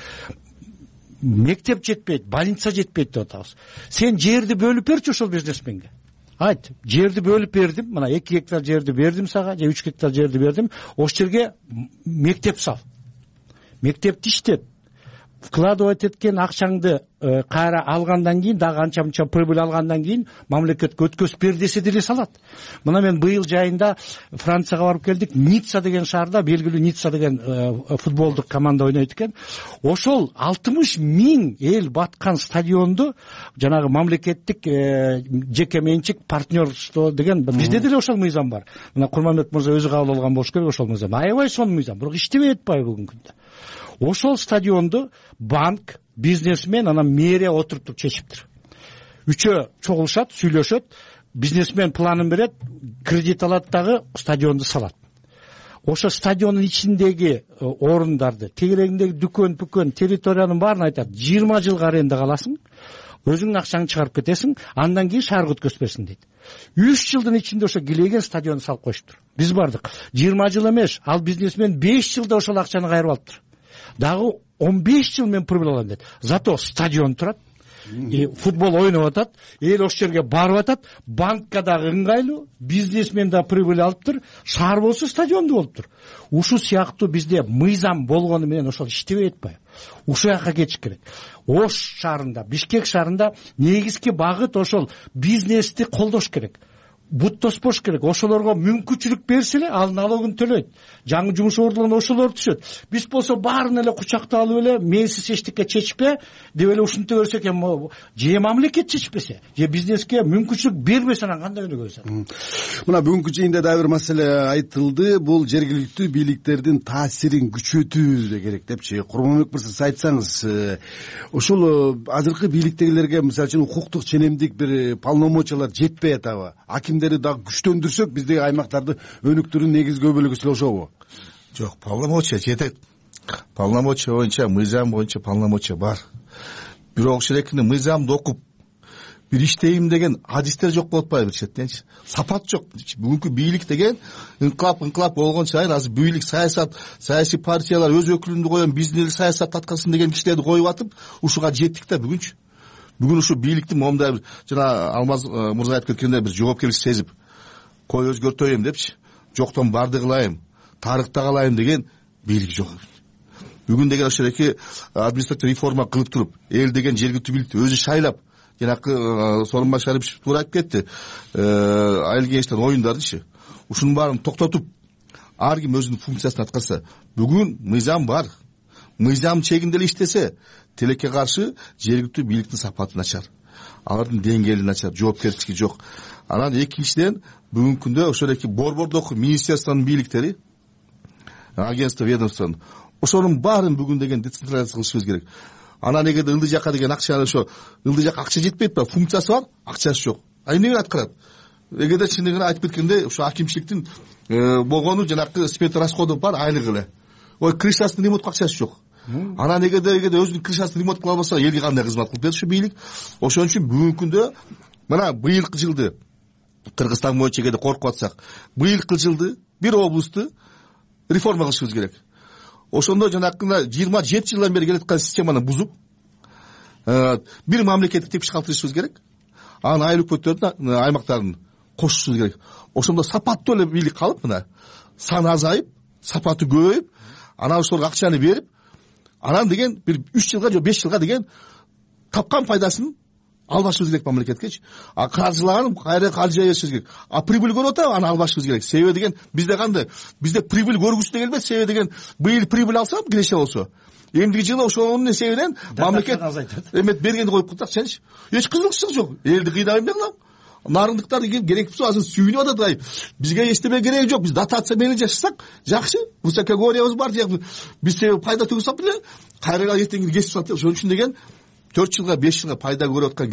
Мектеп жетпейт, больница жетпейт деп атабыз. Сен жерди бөлүп берчи ошол бизнесменге. Айт, жерди бөлүп бердим, мына 2 гектар жерди бердим сага, же 3 гектар жерди бердим, ошол жерге мектеп сал. Мектепти иштет. Вкладывать эткен акчаңды кайра алгандан кийин, дагы анча-мынча прибыль алгандан кийин мамлекетке өткөзүп бер десе деле салат. Мына мен быйыл жайында Францияга барып келдик. Ницца деген шаарда белгилүү Ницца деген футболдук команда ойнойт экен. Ошол 60 000 эл баткан стадионду жанагы мамлекеттик жеке менчик партнерство деген бизде деле ошол мыйзам бар. Мына Курманбек мырза өзү кабыл алган болуш керек ошол мыйзам. Аябай сонун мыйзам, бирок иштебей атпайбы бүгүнкү күндө. Ошол стадионду банк, бизнесмен, анан мэрия отуруп чечиптир. Үчөө чогулушат, сүйлөшөт, бизнесмен планын берет, кредит алат дагы стадионду салат. Ошо стадиондун ичиндеги орундарды, тегерегиндеги дүкөн, территориянын баарын айтат. 20 жылга аренда каласың, өзүңдүн акчаңды чыгарып кетесиң, андан кийин шаарга өткөзүп берсин дейт. 3 жылдын ичинде ошо килеген стадионду салып коюштур. Биз бардык. 20 жыл эмес, ал бизнесмен 5 жылда ошол акчаны кайрып алыптыр. Дагы 15 жыл мен прибыль алам дейт. Зато стадион турат, футбол ойноп атат, эл ошол жерге барып атат, банкка дагы ыңгайлуу, бизнесмен да прибыль алыптыр, шаар болсо стадионду болуптур. Ушул сыяктуу бизде мыйзам болгону менен ошол иштебей атпайбы? Ушул жака кетиш керек. Ош шаарында, Бишкек шаарында негизги багыт ошол бизнести колдош керек. Бут тоспош керек. Ошолорго мүмкүнчүлүк берсе эле ал налогун төлөйт. Жаңы жумуш ордуна ошолор түшөт. Биз болсо баарын эле кучакта алып эле менсиз эчтеке чечпе деп эле ушинте берсек эми же мамлекет чечпесе, же бизнеске мүмкүнчүлүк бербесе анан кандай өнөгөбүз? Мына бүгүнкү жыйында дагы бир маселе айтылды. Бул жергиликтүү бийликтердин таасирин күчөтүү керек депчи. Курманбек мырза, сиз айтсаңыз, ушул азыркы бийликтегилерге мисалы үчүн укуктук ченемдик бир полномочиялар жетпей атабы? Дагы күчтөндүрсөк биздеги аймактарды өнүктүрүүнүн негизги бөлүгү ошобу? Жок, полномочия жетет. Полномочия боюнча, мыйзам боюнча полномочия бар. Бирок ошол мыйзамды окуп бир иштейм деген адистер жок болуп атпайбы четтенчи? Сапат жок. Бүгүнкү бийлик деген инкылап болгон сайын азыр бийлик, саясат, саясий партиялар өз өкүлүндү коем, биздин эл саясат аткарсын деген кишилерди коюп атып, ушуга жеттик да бүгүнчү. Бүгүн ушу бийликтин момундай бир жана Алмаз мырза айтып кеткендей бир жоопкерчилик сезип, кой өзгөртөйм депчи, жоктон барды кылайым, тарыхта калайым деген бийлик жок. Бүгүн деген ошол эки административдик реформа кылып туруп, эл деген жергиликтүү бийликти өзү шайлап, жанакы Сооронбай Шарипович туура айтып кетти, айыл кеңештин оюндардычы. Ушунун баарын токтотуп, ар ким өзүнүн функциясын аткарса, бүгүн мыйзам бар. Мыйзам чегинде эле иштесе, тилекке каршы жергиликтүү бийликтин сапаты начар, алардын деңгээли начар, жоопкерчилиги жок. Анан экинчиден бүгүнкү күндө ошол эки борбордук министерствонун бийликтери, агентство, ведомствонун, ошонун баарын бүгүн деген децентрализация кылышыбыз керек. Анан эгерде ылдый жака деген акчаны ошо ылдый жака акча жетпейт ба, функциясы бар, акчасы жок. Эмнеге аткарат? Эгерде чындыгында айтып кеткенде ошо акимчиликтин болгону жанакы спектр расходу бар, айлыгы эле. Ой, крышасын ремонтко акчасы жок. Анан эгерде өзүнүн крышасын ремонт кыла албаса, элге кандай кызмат кылып берет ушу бийлик? Ошон үчүн бүгүнкү күндө мына быйылкы жылды Кыргызстан боюнча эгерде коркуп атсак, быйылкы жылды бир облусту реформа кылышыбыз керек. Ошондо жанакы 27 жылдан бери келаткан системаны бузуп, бир мамлекеттик тепкич калтырышыбыз керек. Анан айыл өкмөттөрдүн аймактарын кошушубуз керек. Ошондо сапаттуу эле бийлик калып, мына саны азайып, сапаты көбөйүп, анан ошолорго акчаны берип, анан деген бир 3 жылга же 5 жылга деген тапкан пайдасын албашыбыз керек мамлекеткечи. Каржылаган кайра каржы беришибиз керек. Прибыль көрүп атабы, аны албашыбыз керек. Себеби деген бизде кандай? Бизде прибыль көргүсү да келбейт. Себеби деген быйыл прибыль алсам, киреше болсо, эмдиги жылы ошонун себебинен мамлекет эмет бергенди коюп калсачы. Эч кызыкчылык жок. Элди кыйнабайм дегилам. Нарындыктар керек болсо азыр сүйүнүп атат, ай. Бизге эчтеме кереги жок. Биз дотация менен жашасак жакшы. Высокогорьябыз бар, биз себеби пайда түгүсөк эле кайра эртең кесип салат. Ошон үчүн деген 4 жылга 5 жылга пайда көрүп аткан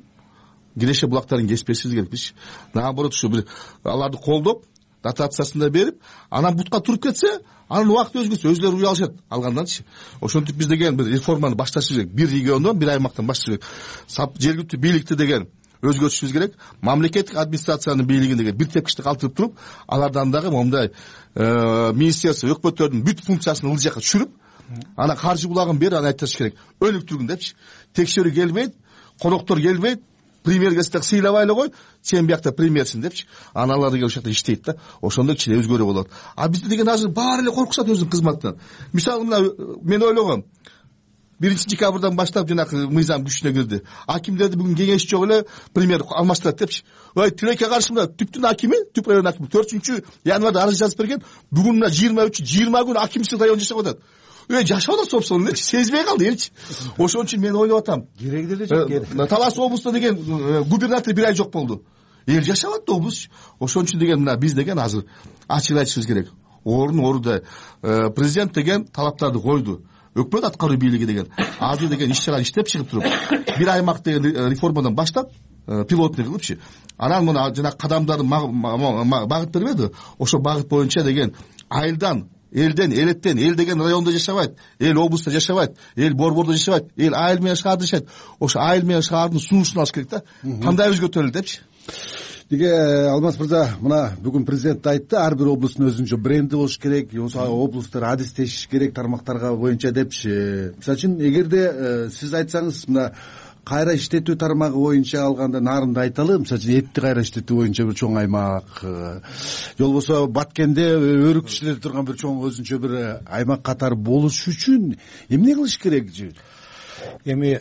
киреше булактарын кеспесибиз керек. Биз наоборот ушу бир аларды колдоп, дотациясын да берип, анан бутка туруп кетсе, анын убакыты өзгөчө, өзлөрү уялышат алганданчы. Ошентип биз деген бир реформаны башташыбыз керек. Бир региондон, бир аймактан башташыбыз керек. Жергиликтүү бийликти деген өзгөртүшүбүз керек. Мамлекеттик администрациянын бийлигин деген бир тепкичти калтырып туруп, алардан дагы мондай министерство, өкмөттөрдүн бүт функциясын ыл жакка түшүрүп, ана каржы булагын бери аны айтыш керек. Өнүктүргүн депчи. Текшерүү келбейт, коноктор келбейт, премьер келсе так сыйлабай эле кой, сен биякта премьерсиң депчи. Аналар деген ошол жакта иштейт да. Ошондо кичине өзгөрүү болот. Бизде деген азыр баары эле коркушат өзүнүн кызматынан. Мисалы мына мен ойлогом, 1-декабрдан баштап жанагы мыйзам күчүнө кирди. Акимдерди бүгүн кеңеш жок эле премьер алмаштырат депчи. Тилекке каршы мына түптүн акими, түп район акими 4-январда арыз жазып берген. Бүгүн мына 20 күн акимсиз район жашап атат. Жашап атат, собственно элечи, сезбей калды элчи. Ошон үчүн мен ойлоп атам. Кереги деле жок. Талас облусунда деген губернатор бир ай жок болду. Эл жашап атты облус. Ошон үчүн деген мына биз деген азыр ачык айтышыбыз керек. Орунда президент деген талаптарды койду. Өкмөт аткаруу бийлиги деген азыр деген иш-чара иштеп чыгып туруп, бир аймак деген реформадан баштап, пилотный кылыпчы. Анан мына жана кадамдарды багыт бербеди. Ошо багыт боюнча деген айылдан, элден, элеттен, эл деген районда жашабайт, эл облустта жашабайт, эл борбордо жашабайт, эл айыл менен шаарда жашайт. Ошо айыл менен шаардын сунушун алыш керек да. Кандай өзгөртөлү депчи. Деге Алмаз мырза, мына бүгүн президент айтты, ар бир облустун өзүнчө бренди болуш керек, облустар адистешиш керек тармактарга боюнча депчи. Мисалы үчүн эгерде сиз айтсаңыз, мына кайра иштетүү тармагы боюнча алганда Нарынды айталы, мисалы үчүн этти кайра иштетүү боюнча бир чоң аймак, же болбосо Баткенде өрүкчүлөр турган бир чоң өзүнчө бир аймак катары болуш үчүн эмне кылыш керек? Эми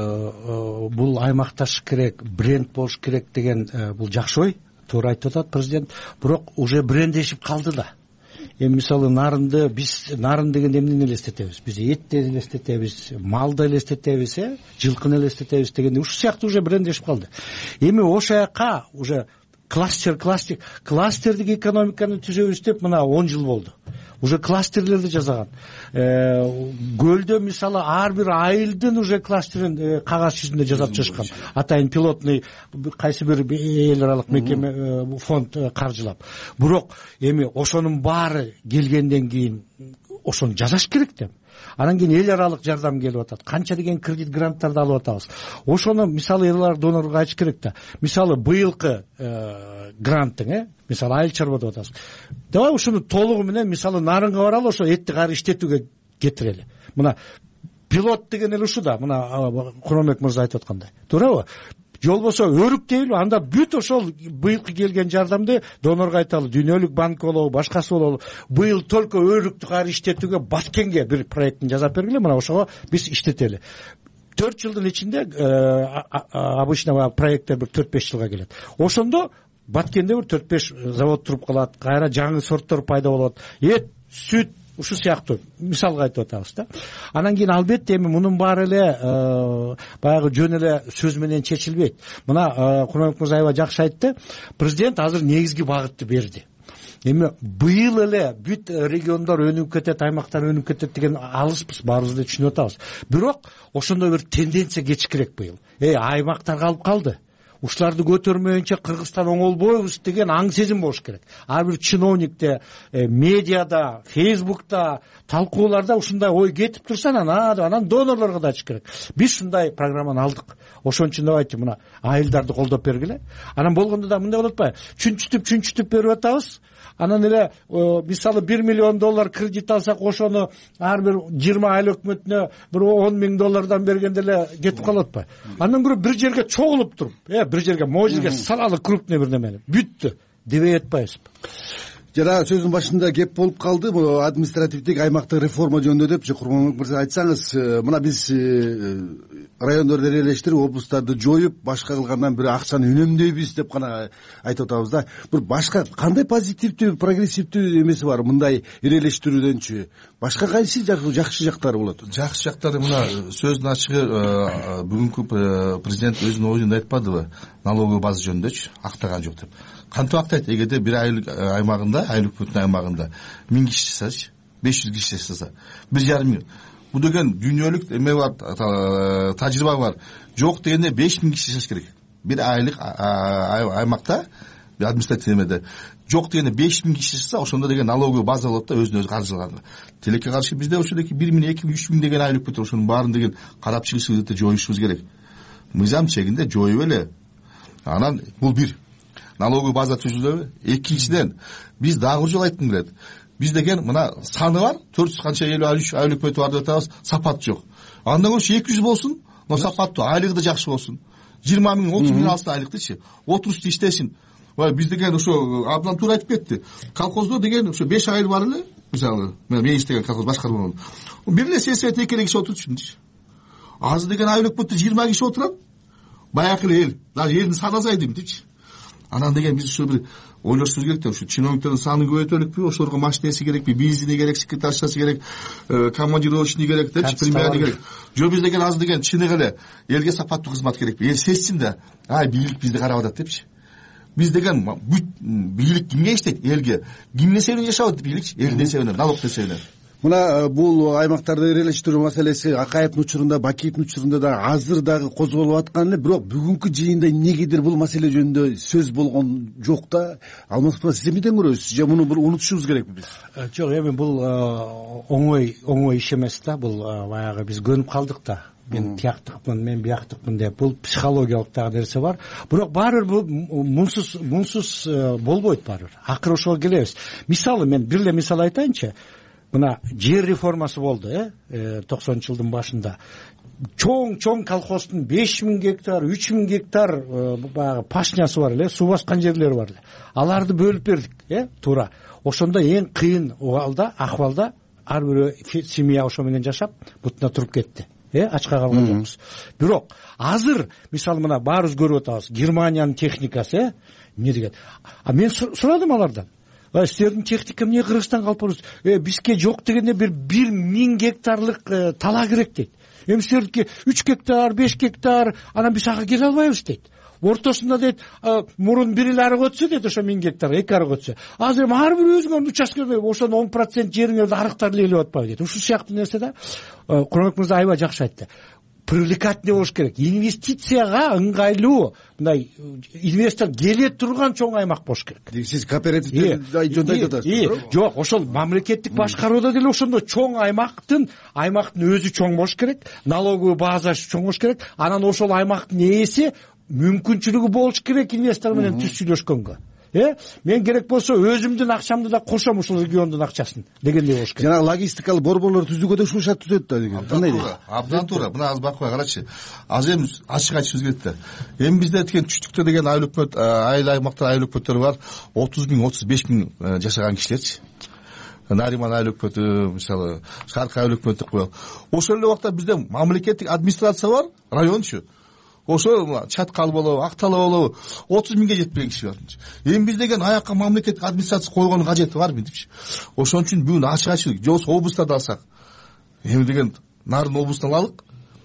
бул аймакташ керек, бренд болуш керек деген бул жакшы ой, туура айтып атат президент. Бирок уже брендешип калды да. Эми мисалы Нарынды, биз Нарын дегенде эмнени элестетебиз? Биз этти элестетебиз, малды элестетебиз, жылкыны элестетебиз дегенде ушул сыяктуу уже брендешип калды. Эми ошол жака уже кластердик экономиканы түзөбүз деп мына 10 жыл болду. Уже кластерлерди жасаган. Көлдө мисалы ар бир айылдын уже кластерин кагаз жүзүндө жасап чыгышкан. Атайын пилотный кайсы бир эл аралык мекеме фонд каржылап. Бирок эми ошонун баары келгенден кийин ошону жасаш керек деп. Анан кийин эл аралык жардам келип атат. Канча деген кредит гранттарды алып атабыз. Ошону мисалы элар донорго айтыш керек да. Мисалы быйылкы гранттың, мисалы айыл чарба деп атабыз. Давай ушуну толугу менен мисалы Нарынга баралы, ошо этти кайра иштетүүгө кетирели. Мына пилот деген эле ушу да, мына Куромбек мырза айтып аткандай. Туурабы? Же болбосо өрүк дейли, анда бүт ошол быйылкы келген жардамды донорго айталы, Дүйнөлүк банк болобу, башкасы болобу. Быйыл только өрүктү кайра иштетүүгө Баткенге бир проектин жасап бергиле, мына ошого биз иштетели. 4 жылдын ичинде обычно проекттер бир 4-5 жылга келет. Ошондо Баткенде бир 4-5 завод туруп калат, кайра жаңы сорттор пайда болот. Эт, сүт, ушул сыяктуу мисалга айтып атабыз да. Анан кийин албетте эми мунун баары эле баягы жөн эле сөз менен чечилбейт. Мына Куромбек мырза аябай жакшы айтты. Президент азыр негизги багытты берди. Эми быйыл эле бүт региондор өнүгүп кетет, аймактар өнүгүп кетет деген алыспыз, баарыбыз эле түшүнүп атабыз. Бирок ошондой бир тенденция кечикирээк быйыл. Аймактар калып калды. Ушуларды көтөрмөйүнчө Кыргызстан оңолбойбуз деген аң сезим болуш керек. Ар бир чиновникте, медиада, Фейсбукта, талкууларда ушундай ой кетип турса, анан донорлорго да айтыш керек. Биз ушундай программаны алдык. Ошон үчүн давайте мына айылдарды колдоп бергиле. Анан болгондо да мындай болот атпайбы? Чүнчүтүп берип атабыз. Анан эле мисалы $1 миллион кредит алсак, ошону ар бир 20 айыл өкмөтүнө бир $10,000 бергенде эле кетип калат атпайбы? Андан көрө бир жерге чогулуп туруп, бир жерге могу жерге салалы крупный бир немени бүттү дебей атпайбызбы? жана сөздүн башында кеп болуп калды бул административдик аймактык реформа жөнүндө деп Курманбек мырза айтсаңыз, мына биз райондорду ээлештирип облустарды жоюп башка кылгандан бери акчаны үнөмдөйбүз деп гана айтып атабыз да. Бир башка кандай позитивдүү прогрессивдүү эмеси бар мындай ээлештирүүдөнчү? Башка кайсы жакшы жактары болот? Жакшы жактары мына сөздүн ачыгы бүгүнкү президент өзүнүн оюн айтпадыбы? Налоговый база жөнүндөчү актаган жок деп. Кантип актайт? Эгерде бир аймагында, айлык бүтүн аймагында 1000 киши жасасачы, 500 киши жасаса, 1,5 миң. Бул деген дүйнөлүк эме бар, тажрыйба бар. Жок дегенде 5000 киши жашаш керек. Бир айлык аймакта, административный эмеде жок дегенде 5000 киши жашаса, ошондо деген налоговый база болот да, өзүнө өзү каржыланат. Тилекке каршы бизде ошодоки 1 миң, 2 миң, 3 миң деген айлык бүтүн, ошонун баарын деген карап чыгышыбызды жоюшубуз керек. Мыйзам чегинде жоюп эле. Анан бул бир налоговый база түзүлөбү? Экинчиден, биз дагы бир жолу айткым келет. Биз деген мына саны бар, 400 канча 53 айлык бүтү бар деп атабыз, сапат жок. Андан көрсө 200 болсун, но сапаттуу, айлыгы да жакшы болсун. 20 миң, 30 миң алса айлыктычы, 30 иштесин. Биз деген ошо абдан туура айтып кетти. Колхоздо деген ошо 5 айыл бар эле, мисалы, мен иштеген колхоз башкармаган. Бир эле сесет 2 киши отурчу. Азыр деген айлык бүтү 20 киши отурат. Баягы эле эл, даже элдин саны азайды депчи. Анан деген биз ушу бир ойлошубуз керек да, ушу чиновниктердин санын көбөйтөлүкпү, ошолорго машинеси керекпи, бензини керек, секретаршасы керек, командировочный керек депчи, премиальный керек. Жо биз деген азыр деген чыныгы эле элге сапаттуу кызмат керекпи. Эл сезсин да, бийлик бизди карап атат депчи. Биз деген бүт бийлик кимге иштейт? Элге. Ким эсебинен жашап атат бийлик? Элдин эсебинен, налог эсебинен. Мына бул аймактарды ээлештирүү маселеси Акаевдин учурунда, Бакиевдин учурунда да азыр дагы козголуп аткан эле, бирок бүгүнкү жыйында эмнегедир бул маселе жөнүндө сөз болгон жок да. Алмаз мырза, сиз эмнеден көрөсүз? Же муну бир унутушубуз керекпи биз? Жок, эми бул оңой иш эмес да. Бул баягы биз көнүп калдык да. Мен тияктыкмын, мен бияктыкмын деп. Бул психологиялык дагы нерсе бар. Бирок баары бир мунсуз болбойт баары. Акыры ошого келебиз. Мисалы, мен бир эле мисал айтайынчы. Мына жер реформасы болду, 90-жылдын башында. Чоң колхоздун 5000 гектар, 3000 гектар баягы пашнясы бар эле, суу баскан жерлери бар эле. Аларды бөлүп бердик, туура. Ошондо эң кыйын акыбалда ар бирөө семья ошо менен жашап, бутуна туруп кетти. Ачка калган жокпуз. Бирок азыр мисалы мына баарыбыз көрүп атабыз, Германиянын техникасы эмне деген. Мен сурадым алардан. Силердин техника эмне Кыргызстанга алып барабыз? Бизге жок дегенде бир 1000 гектарлык тала керек дейт. Эми силердики 3 гектар, 5 гектар, анан биз ага келе албайбыз дейт. Ортосунда дейт, мурун бир эле арык өтсө дейт, ошо 1000 гектар, 2 арык өтсө. Азыр эми ар бир өзүңөрдүн участкеңде ошонун 10% жериңерди арыктар ээлеп атпайбы дейт. Ушул сыяктуу нерсе да. Курманбек мырза аябай жакшы айтты. Привлекательный болуш керек. Инвестицияга ыңгайлуу, мындай инвестор келе турган чоң аймак болуш керек. Сиз кооперативди жөнүндө айтып атасыз. Жок, ошол мамлекеттик башкарууда деле ошондой чоң аймактын өзү чоң болуш керек, налоговый базасы чоң болуш керек. Анан ошол аймактын ээси мүмкүнчүлүгү болуш керек инвестор менен түз сүйлөшкөнгө. Мен керек болсо өзүмдүн акчамды да кошом ушул региондун акчасын дегендей болуш керек. Жана логистикалык борборлор түзүүгө да ушул шарт түзөт да деген. Кандай дейт? Абдан туура. Мына азыр бакпай карачы. Азыр эми ачык айтышыбыз керек да. Эми бизде деген түштүктө деген айыл аймактар айлык бүтүнөр бар. 30 миң, 35 миң жашаган кишилерчи. Нариман айлык бүтү, мисалы, Шарк айлык бүтү коелу. Ошол эле убакта бизде мамлекеттик администрация бар, райончу. Ошо Чаткал болобу, Актала болобу 30 миңге жетпеген киши бар. Эми биз деген аякка мамлекеттик администрация койгонун кажети барбы депчи. Ошон үчүн бүгүн ачык жолсо облустарды алсак. Эми деген Нарын облусунан алалык.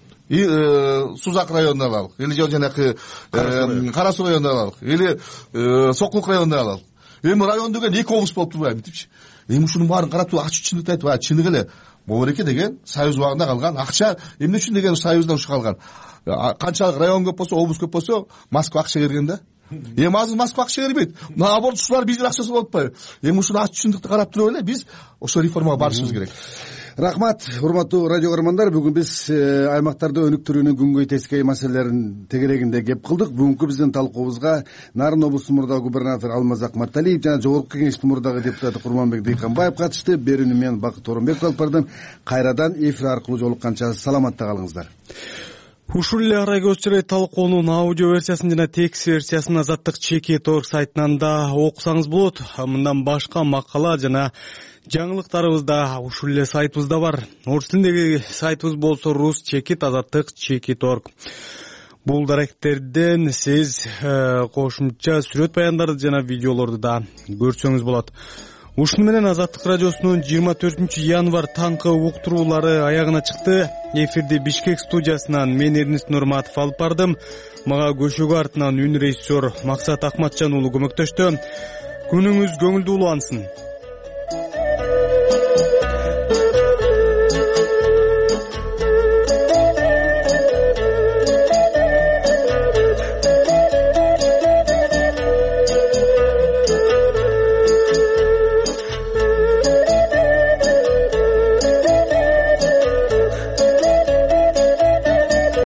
Сузак районунан алалык. Или жанакы Кара Суу районунан алалык. Или Сокулук районунан алалык. Эми район деген 2 облус болуп турбайбы депчи. Эми ушунун баарын карап ачык чындыкты айтып, чыныгы эле Бобореке деген союз убагында калган акча, эмне үчүн деген союздан ушу калган. Канчалык район көп болсо, облус көп болсо, Москва акча берген да. Эми азыр Москва акча бербейт. Наоборот, биздин акчасы болуп атпайбы? Эми ушуну ачык чындыкты карап туруп эле биз ошо реформага барышыбыз керек. Рахмат, урматтуу радио көрөрмандар. Бүгүн биз аймактарды өнүктүрүүнүн күнгөй тескей маселелерин тегерегинде кеп кылдык. Бүгүнкү биздин талкуубузга Нарын облусунун мурдагы губернатору Алмаз Акматалиев жана Жогорку Кеңештин мурдагы депутаты Курманбек Дыйканбаев катышты. Берүүнү мен Бакыт Оронбеков алып бардым. Кайрадан эфир аркылуу жолукканча саламатта калыңыздар. Ушул эле арай көчүрөй талкуунун аудио версиясын жана текст версиясын Азаттык Чекит.org сайтынан да окусаңыз болот. Мындан башка макала жана жаңылыктарыбыз да ушул эле сайтыбызда бар. Орус тилиндеги сайтыбыз болсо Рус Чекит Азаттык Чекит.org. Бул даректерден сиз кошумча сүрөт баяндарды жана видеолорду да көрсөңүз болот. Ушуну менен Азаттык радиосунун 24 январь таңкы уктуруулары аягына чыкты. Эфирди Бишкек студиясынан мен Эрнест Нурматов алып бардым. Мага көшөгө артынан үн режиссер Максат Акматжан уулу көмөктөштү. Күнүңүз көңүлдүү улансын.